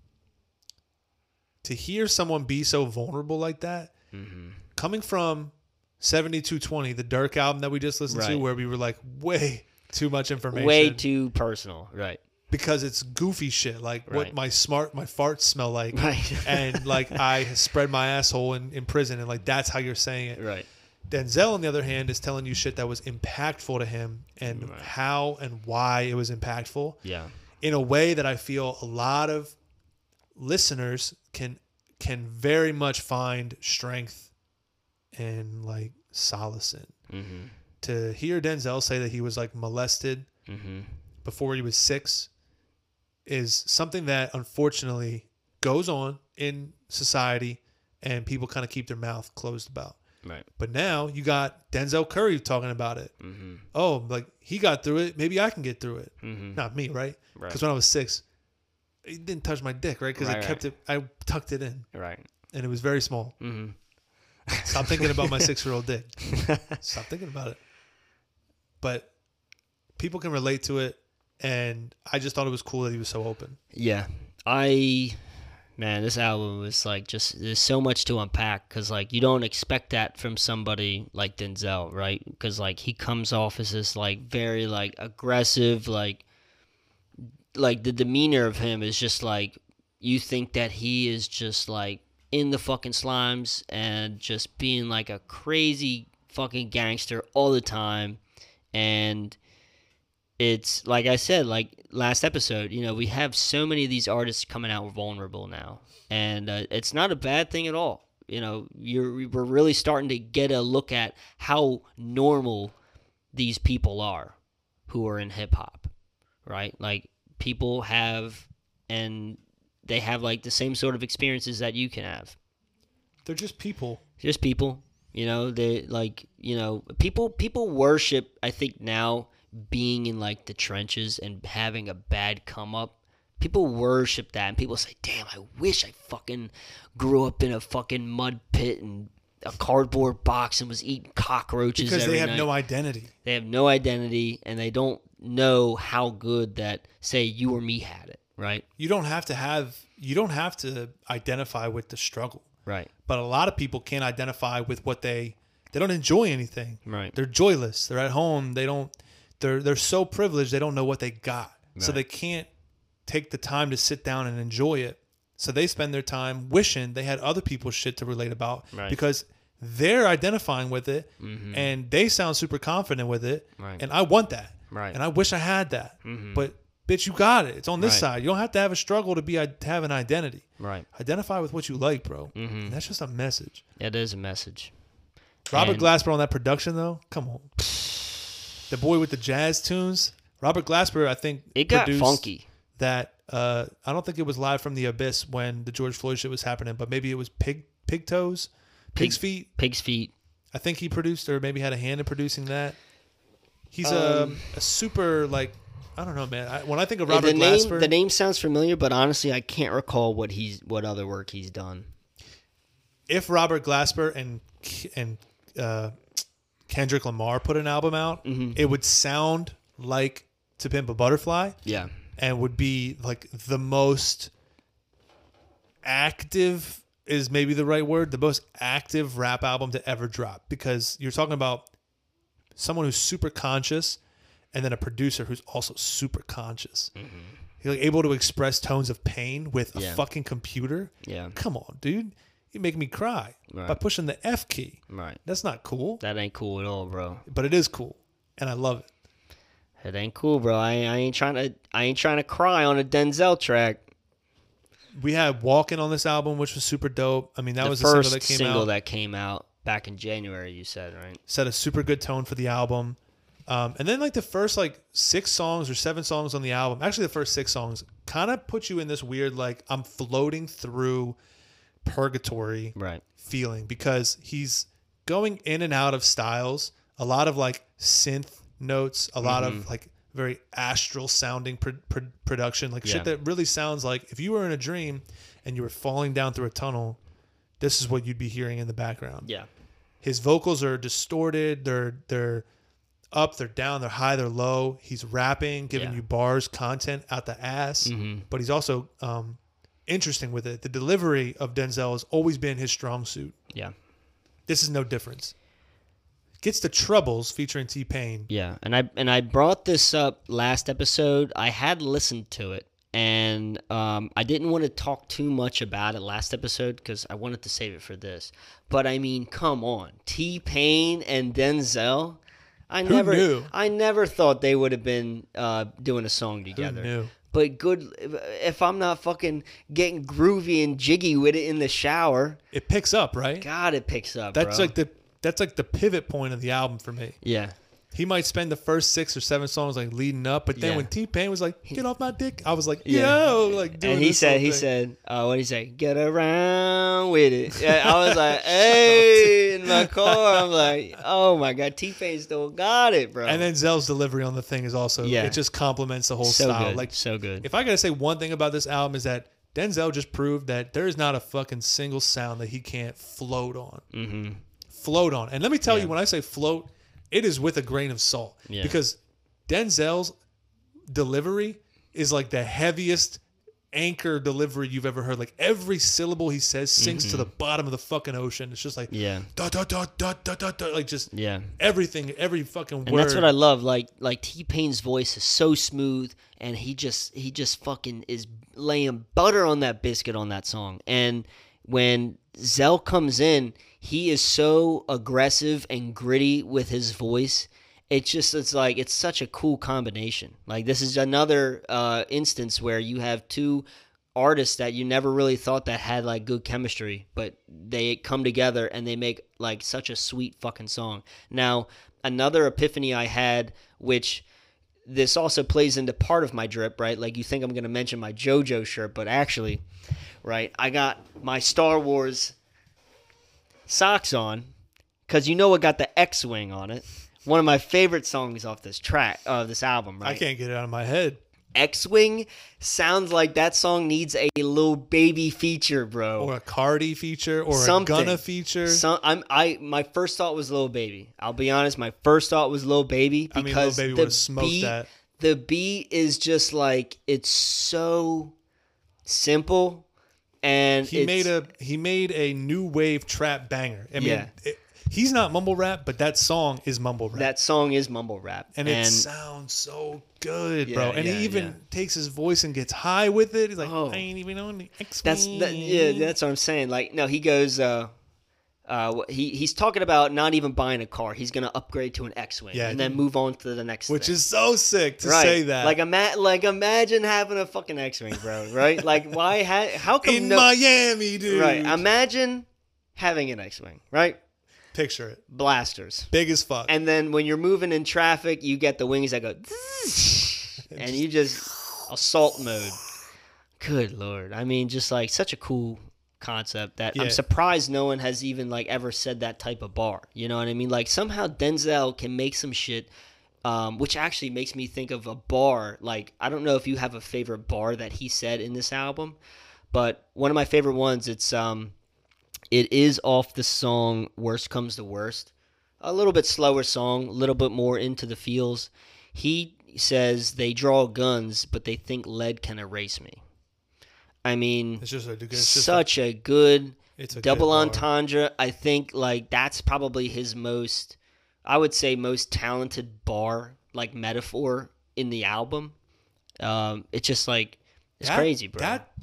To hear someone be so vulnerable like that, Mm-hmm. coming from seventy-two twenty, the Dirk album that we just listened to, Right. where we were like way too much information. Way too personal, right? Because it's goofy shit, like Right. what my smart my farts smell like, Right. and like I spread my asshole in, in prison, and like that's how you're saying it. Right. Denzel, on the other hand, is telling you shit that was impactful to him and Right. how and why it was impactful Yeah. in a way that I feel a lot of listeners can can very much find strength and like solace in. Mm-hmm. To hear Denzel say that he was like molested Mm-hmm. before he was six is something that unfortunately goes on in society and people kind of keep their mouth closed about. Right. But now you got Denzel Curry talking about it. Mm-hmm. Oh, like he got through it. Maybe I can get through it. Mm-hmm. Not me, right? Right. Because when I was six, it didn't touch my dick, right? Because Right, I kept it, I tucked it in, Right. and it was very small. Mm-hmm. Stop thinking about my six-year-old dick. Stop thinking about it. But people can relate to it, and I just thought it was cool that he was so open. Yeah. I, man, this album was like just, there's so much to unpack because, like, you don't expect that from somebody like Denzel, right? Because, like, he comes off as this, like, very, like, aggressive, like, like, the demeanor of him is just, like, you think that he is just, like, in the fucking slimes and just being, like, a crazy fucking gangster all the time. And it's like I said, like last episode, you know, we have so many of these artists coming out vulnerable now, and uh, it's not a bad thing at all. You know, you're we're really starting to get a look at how normal these people are who are in hip hop, right? Like people have, and they have like the same sort of experiences that you can have. They're just people. Just people, you know, they like, you know, people people worship, I think now, being in like the trenches and having a bad come up. People worship that, and people say, damn, I wish I fucking grew up in a fucking mud pit and a cardboard box and was eating cockroaches Because every they have night. no identity. They have no identity, and they don't know how good that, say, you or me had it, right? You don't have to have, you don't have to identify with the struggle. Right. But a lot of people can't identify with what they, they don't enjoy anything. Right. They're joyless. They're at home. They don't, they're, they're so privileged. They don't know what they got. So Right. they can't take the time to sit down and enjoy it. So they spend their time wishing they had other people's shit to relate about Right. because they're identifying with it Mm-hmm. and they sound super confident with it. Right. And I want that. Right. And I wish I had that. Mhm. But bitch, you got it. It's on this Right. side. You don't have to have a struggle to be to have an identity. Right. Identify with what you like, bro. Mhm. And that's just a message. It is a message. Robert And- Glasper on that production, though. Come on, the boy with the jazz tunes. Robert Glasper, I think, It got produced funky. that. Uh, I don't think it was live from the Abyss when the George Floyd shit was happening, but maybe it was Pig Pig Toes, Pig's Pig- Feet. Pig's feet. I think he produced or maybe had a hand in producing that. He's Um, a, a super like I don't know, man. I, when I think of Yeah, Robert the name, Glasper, the name sounds familiar, but honestly, I can't recall what he's what other work he's done. if Robert Glasper and and uh, Kendrick Lamar put an album out, Mhm. it would sound like To Pimp a Butterfly Yeah. and would be like the most active is maybe the right word, the most active rap album to ever drop because you're talking about someone who's super conscious and then a producer who's also super conscious. You're like able to express tones of pain with a Yeah. fucking computer. Yeah. Come on, dude. You make me cry Right. by pushing the F key. Right. That's not cool, That ain't cool at all, bro. but it is cool, and I love it. It ain't cool, bro. I, I ain't trying to I ain't trying to cry on a Denzel track. We had "Walking" on this album, which was super dope. I mean, that the was the single first that came single out. that came out back in January. You said, right? Set a super good tone for the album. Um, and then like the first like six songs or seven songs on the album, actually the first six songs kind of put you in this weird like I'm floating through purgatory Right. feeling because he's going in and out of styles, a lot of like synth notes, a lot Mm-hmm. of like very astral sounding pro- pro- production, like Yeah. shit that really sounds like if you were in a dream and you were falling down through a tunnel, this is what you'd be hearing in the background. Yeah. His vocals are distorted, they're they're up, they're down, they're high, they're low. He's rapping, giving Yeah. you bars, content out the ass, Mhm. but he's also um, interesting with it. The delivery of Denzel has always been his strong suit. Yeah. This is no difference. gets to Troubles featuring T-Pain. Yeah, and I and I brought this up last episode. I had listened to it, and um, I didn't want to talk too much about it last episode because I wanted to save it for this. But I mean, come on, T-Pain and Denzel. I Who never, knew? I never thought they would have been uh, doing a song together. Who knew? But good, if I'm not fucking getting groovy and jiggy with it in the shower, It picks up, right? God, it picks up. That's bro. like the that's like the pivot point of the album for me. yeah. He might spend the first six or seven songs like leading up, but then Yeah. when T-Pain was like, "Get off my dick," I was like, Yeah. "Yo!" Like doing And he this said, whole he thing. said, uh, what did he say? Get around with it. Yeah, I was like, hey, in my car. I'm like, oh my God, T-Pain still got it, bro. And then Zell's delivery on the thing is also, Yeah. it just complements the whole so style. good, Like, so good. if I gotta say one thing about this album is that Denzel just proved that there is not a fucking single sound that he can't float on. Mm-hmm. Float on. And let me tell Yeah. you, when I say float, it is with a grain of salt. Yeah. Because Denzel's delivery is like the heaviest anchor delivery you've ever heard. Like every syllable he says sinks to the bottom of the fucking ocean. It's just like Yeah, da da da da da da da, like just yeah. everything, every fucking And word. that's what I love. Like, like T-Pain's voice is so smooth, and he just, he just fucking is laying butter on that biscuit on that song. And when Zell comes in, he is so aggressive and gritty with his voice. It's just, it's like, it's such a cool combination. Like, this is another uh, instance where you have two artists that you never really thought that had, like, good chemistry, but they come together and they make, like, such a sweet fucking song. Now, another epiphany I had, which this also plays into part of my drip, right? Like, you think I'm going to mention my JoJo shirt, but actually, right, I got my Star Wars socks on because you know it got the X-Wing on it. One of my favorite songs off this track, of uh, this album, right? I can't get it out of my head. X-Wing sounds like that song needs a little baby feature, bro. Or a Cardi feature, or Something. a Gunna feature. Some, I'm, I, my first thought was Lil Baby. I'll be honest, my first thought was Lil Baby I mean, Lil because Baby the would've smoked beat, that. the beat is just like, it's so simple, and he it's, made a he made a new wave trap banger. I mean, Yeah. it, he's not mumble rap, but that song is mumble rap. that song is mumble rap, and, and it sounds so good, Yeah, bro. And yeah, he even yeah. takes his voice and gets high with it. He's like, Oh. I ain't even on the X. That's that, yeah, that's what I'm saying. Like, no, he goes, uh, uh, he he's talking about not even buying a car. He's gonna upgrade to an X-wing, Yeah. and then move on to the next. which thing. is so sick to right. say that. Like, ima- like imagine having a fucking X-wing, bro. Right? Like, why? Ha- how come in no? Miami, dude. Right. Imagine having an X-wing. Right. Picture it, Blasters. big as fuck. And then when you're moving in traffic, you get the wings that go, and you just assault mode. Good lord! I mean, just like such a cool concept that Yeah. I'm surprised no one has even like ever said that type of bar. You know what I mean? Like somehow Denzel can make some shit, um, which actually makes me think of a bar. Like I don't know if you have a favorite bar that he said in this album, but one of my favorite ones. It's um. It is off the song Worst Comes to Worst. A little bit slower song, a little bit more into the feels. He says they draw guns, but they think lead can erase me. I mean, it's just a it's just a- such a, good it's a double good bar. entendre. I think like that's probably his most, I would say, most talented bar, like metaphor in the album. Um, it's just like, it's That- crazy, bro. That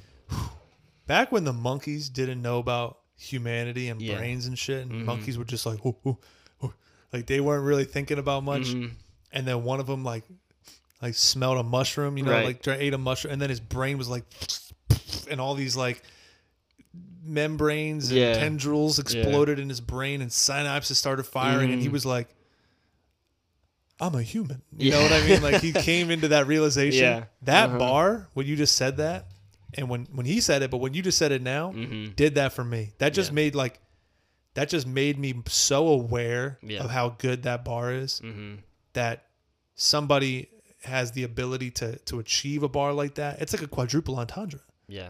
back when the monkeys didn't know about humanity and Yeah. brains and shit, and Mhm. monkeys were just like, "Ooh, ooh, ooh," like they weren't really thinking about much. Mhm. And then one of them like, like smelled a mushroom, you know, Right. like ate a mushroom, and then his brain was like, and all these like membranes and Yeah. tendrils exploded in his brain, and synapses started firing, and he Mhm. was like, I'm a human. You know Yeah. what I mean? Like he came into that realization. Yeah. That Uh-huh. bar, when you just said that, and when, when he said it, but when you just said it now, Mhm. did that for me. That just Yeah. made like, that just made me so aware Yeah. of how good that bar is, Mhm. that somebody has the ability to to achieve a bar like that. It's like a quadruple entendre. Yeah.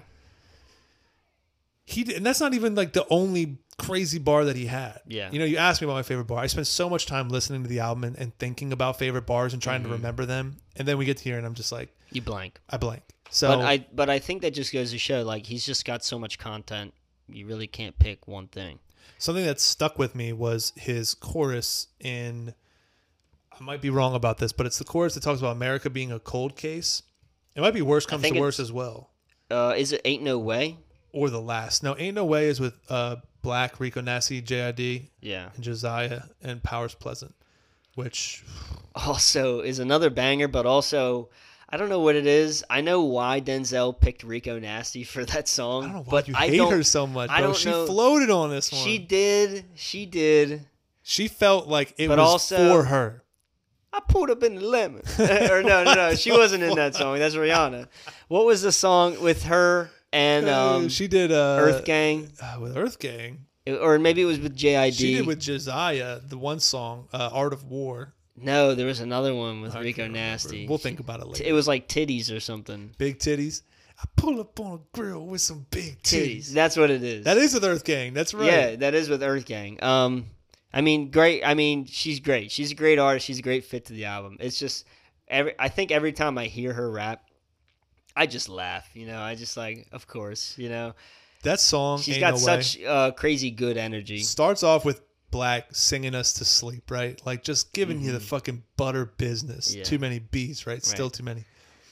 He did, and that's not even like the only crazy bar that he had. Yeah. You know, you asked me about my favorite bar. I spent so much time listening to the album and, and thinking about favorite bars and trying Mm-hmm. to remember them. And then we get to here and I'm just like, You blank. I blank. So But I but I think that just goes to show like he's just got so much content. You really can't pick one thing. Something that stuck with me was his chorus in, I might be wrong about this, but it's the chorus that talks about America being a cold case. It might be Worse Comes to Worse as well. Uh, is it Ain't No Way? Or the last. No, Ain't No Way is with uh, Black, Rico Nasty, J I D, Yeah. and Josiah, and Powers Pleasant, which... Also is another banger, but also... I don't know what it is. I know why Denzel picked Rico Nasty for that song. I don't know why but you I hate don't, her so much, bro. I don't she know. floated on this one. She did. She did. She felt like it But was also- for her. I pulled up in the lemon. or no, no, no. She wasn't in that song. That's Rihanna. What was the song with her and um, she did uh, Earth Gang? uh, with Earth Gang. Or maybe it was with J I D. She did with Josiah the one song, uh, Art of War. No, there was another one with I Rico can't remember. Nasty. We'll think about it later. It was like titties or something. Big titties. I pull up on a grill with some big titties. Titties. That's what it is. That is with Earth Gang. That's right. Yeah, that is with Earth Gang. Um, I mean, great. I mean, she's great. She's a great artist. She's a great fit to the album. It's just every. I think every time I hear her rap, I just laugh. You know, I just like, of course. You know, That song, she's Ain't got No such Way, uh, crazy good energy. starts off with Black singing us to sleep, right? Like just giving you the fucking butter business. Yeah. Too many beats, right? Still Right. too many.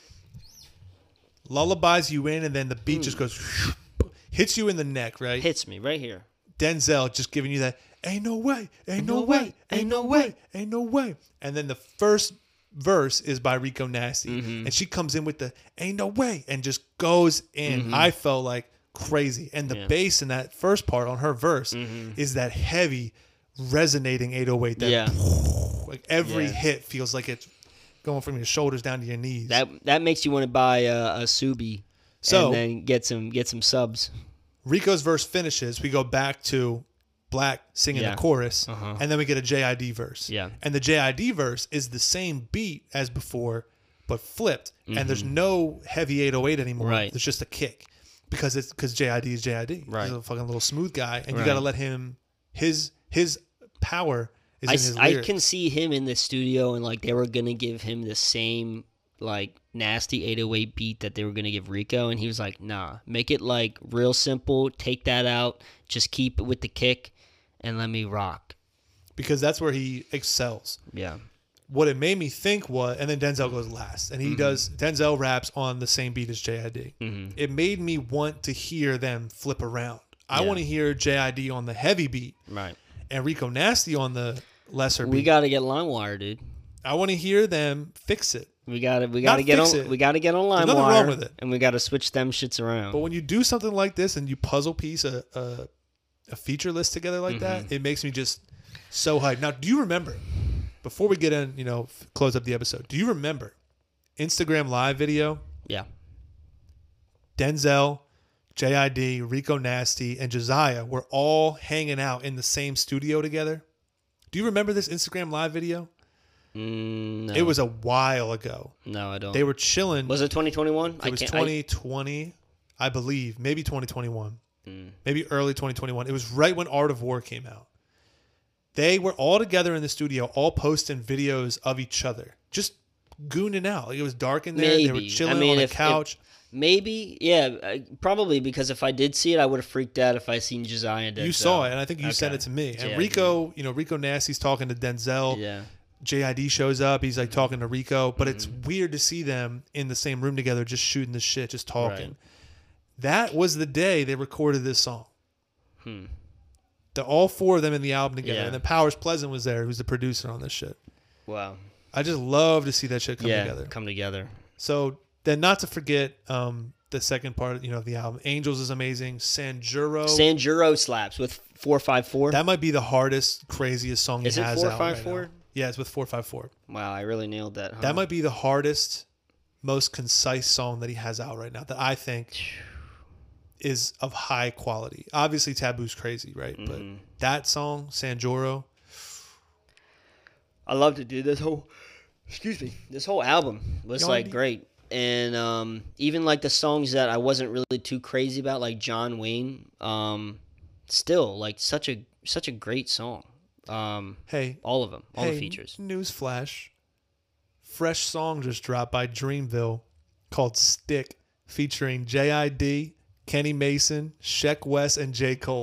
Lullabies you in, and then the beat just goes, hits you in the neck, right? Hits me right here. Denzel just giving you that, ain't no way, ain't no way, ain't no way, ain't no way. And then the first verse is by Rico Nasty. And she comes in with the ain't no way and just goes in. I felt like crazy. And the Yeah. bass in that first part on her verse is that heavy, resonating eight oh eight. That Yeah. like every Yeah. hit feels like it's going from your shoulders down to your knees. That that makes you want to buy a, a Subi, So- and then get some get some subs. Rico's verse finishes. We go back to Black singing Yeah. the chorus, Uh-huh. and then we get a J I D verse. Yeah. And the J I D verse is the same beat as before, but flipped. And there's no heavy eight oh eight anymore. Mm-hmm. Right. There's just a kick because it's because J I D is J I D. Right. He's a fucking little smooth guy, and you Right. got to let him. His his power is I, in s- his I lyrics. can see him in the studio and like they were gonna give him the same like nasty eight oh eight beat that they were gonna give Rico, and he was like, nah, make it like real simple, take that out, just keep it with the kick and let me rock. because that's where he excels. Yeah. What it made me think was, and then Denzel goes last, and he Mm-hmm. does Denzel raps on the same beat as J I D. Mhm. It made me want to hear them flip around. I Yeah. want to hear J I D on the heavy beat Right. and Rico Nasty on the lesser We beat. gotta get LimeWire, dude. I want to hear them fix it. We gotta we Not gotta get fix on it. we gotta get on There's nothing LimeWire wrong with it. and we gotta switch them shits around. But when you do something like this and you puzzle piece a a, a feature list together like Mm-hmm. that, it makes me just so hyped. Now, do you remember? Before we get in, you know, f- close up the episode. Do you remember Instagram live video? yeah. Denzel, J I D, Rico Nasty, and Josiah were all hanging out in the same studio together. Do you remember this Instagram live video? Mm, no. It was a while ago. No, I don't. They were chilling. Was it twenty twenty-one? It was twenty twenty, I, believe, maybe twenty twenty-one, Mm. maybe early twenty twenty-one. It was right when Art of War came out. They were all together in the studio, all posting videos of each other, just gooning out. Like it was dark in there. They were Maybe. chilling I mean, on a if- if- couch. Maybe, yeah, uh, probably because if I did see it, I would have freaked out if I seen Josiah and Denzel. You saw it, and I think you sent Okay. it to me. And J I D. Rico, you know, Rico Nasty's talking to Denzel. Yeah, J I D shows up. He's like talking to Rico, but it's Mm-hmm. weird to see them in the same room together, just shooting the shit, just talking. Right. That was the day they recorded this song. Hmm. The all four of them in the album together, Yeah. and then Powers Pleasant was there, who's the producer on this shit. wow. I just love to see that shit come yeah, together. come together. So then, not to forget um, the second part, you know, of the album. Angels is amazing. Sanjuro. Sanjuro slaps with four five four. That might be the hardest, craziest song Is he it has out right now. four five four? Yeah, it's with four five four. Wow, I really nailed that. Huh? That might be the hardest, most concise song that he has out right now that I think is of high quality. Obviously, Taboo's crazy, right? Mm-hmm. But that song, Sanjuro, I loved it, dude. This whole, excuse me, this whole album was You like wanna be- great, and um, even like the songs that I wasn't really too crazy about, like John Wayne, um, still like such a such a great song. Um, hey, all of them, all hey, the features. Newsflash. Fresh song just dropped by Dreamville called Stick, featuring J I D, Kenny Mason, Sheck West, and J. Cole.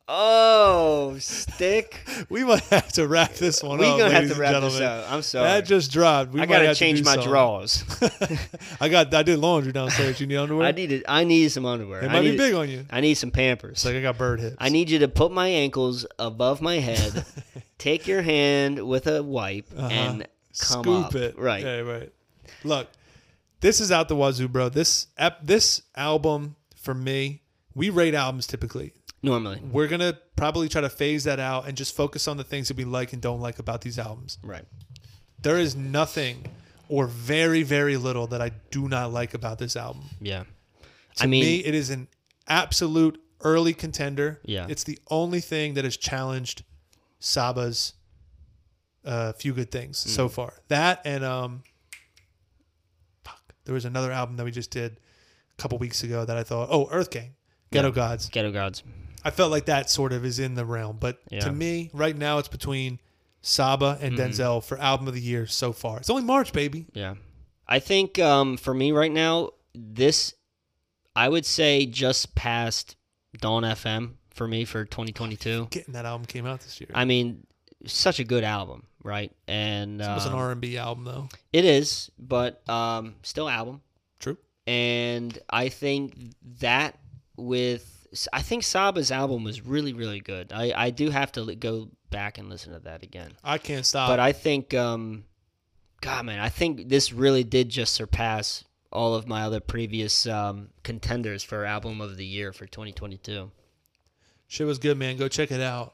Oh, stick. We might have to wrap this one We're up. gonna have ladies to and wrap this gentlemen. out. I'm sorry. That just dropped. We I might gotta have to change do my something. drawers. I got. I did laundry downstairs. You need underwear? I needed. I need some underwear. It I might need, be big on you. I need some Pampers. It's like I got bird hips. I need you to put my ankles above my head. Take your hand with a wipe Uh-huh. and come Scoop up. it. Right. Yeah, right. Look, this is out the wazoo, bro. This ep- this album for me, we rate albums typically. Normally. We're gonna probably try to phase that out and just focus on the things that we like and don't like about these albums. Right. There is nothing or very, very little that I do not like about this album. Yeah. To I mean, me, it is an absolute early contender. Yeah. It's the only thing that has challenged Saba's uh, Few Good Things Mm. so far. That and um, fuck, there was another album that we just did a couple weeks ago that I thought, oh, Earth Gang, Ghetto Yeah. Gods. Ghetto Gods. I felt like that sort of is in the realm. But Yeah. to me, right now, it's between Saba and Mhm. Denzel for album of the year so far. It's only March, baby. Yeah. I think um, for me right now, this, I would say just past Dawn F M for me for twenty twenty-two. Getting that album came out this year. I mean, such a good album, right? And It's almost an um, R and B album, though. it is, but um, still album. True. And I think that with, I think Saba's album was really, really good. I, I do have to li- go back and listen to that again. I can't stop. But I think, um, God, man, I think this really did just surpass all of my other previous um, contenders for album of the year for twenty twenty-two. Shit was good, man. Go check it out.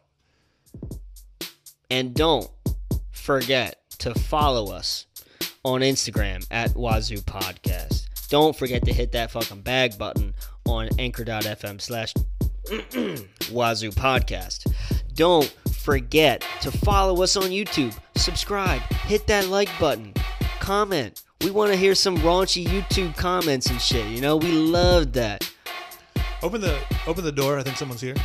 And don't forget to follow us on Instagram at Wazoo Podcast. Don't forget to hit that fucking bag button on anchor.fm slash Wazoo Podcast. Don't forget to follow us on YouTube. Subscribe. Hit that like button. Comment. We want to hear some raunchy YouTube comments and shit. You know, we love that. Open the open the door. I think someone's here.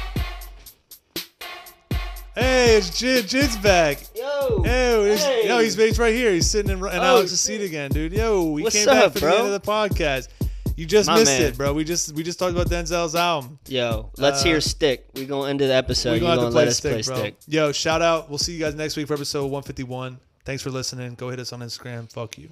Hey, it's Jid. Jid's back. Yo. Yo, it's, Hey. yo, he's, he's right here. He's sitting in, in Oh, Alex's shit. seat again, dude. Yo, we What's came up, back for bro? the end of the podcast. You just My missed man. it, bro. We just we just talked about Denzel's album. Yo, let's Uh, hear Stick. We're going to end the episode. We're You're gonna going have to to play let us stick, play bro. Stick. Yo, shout out. We'll see you guys next week for episode one fifty-one. Thanks for listening. Go hit us on Instagram. Fuck you.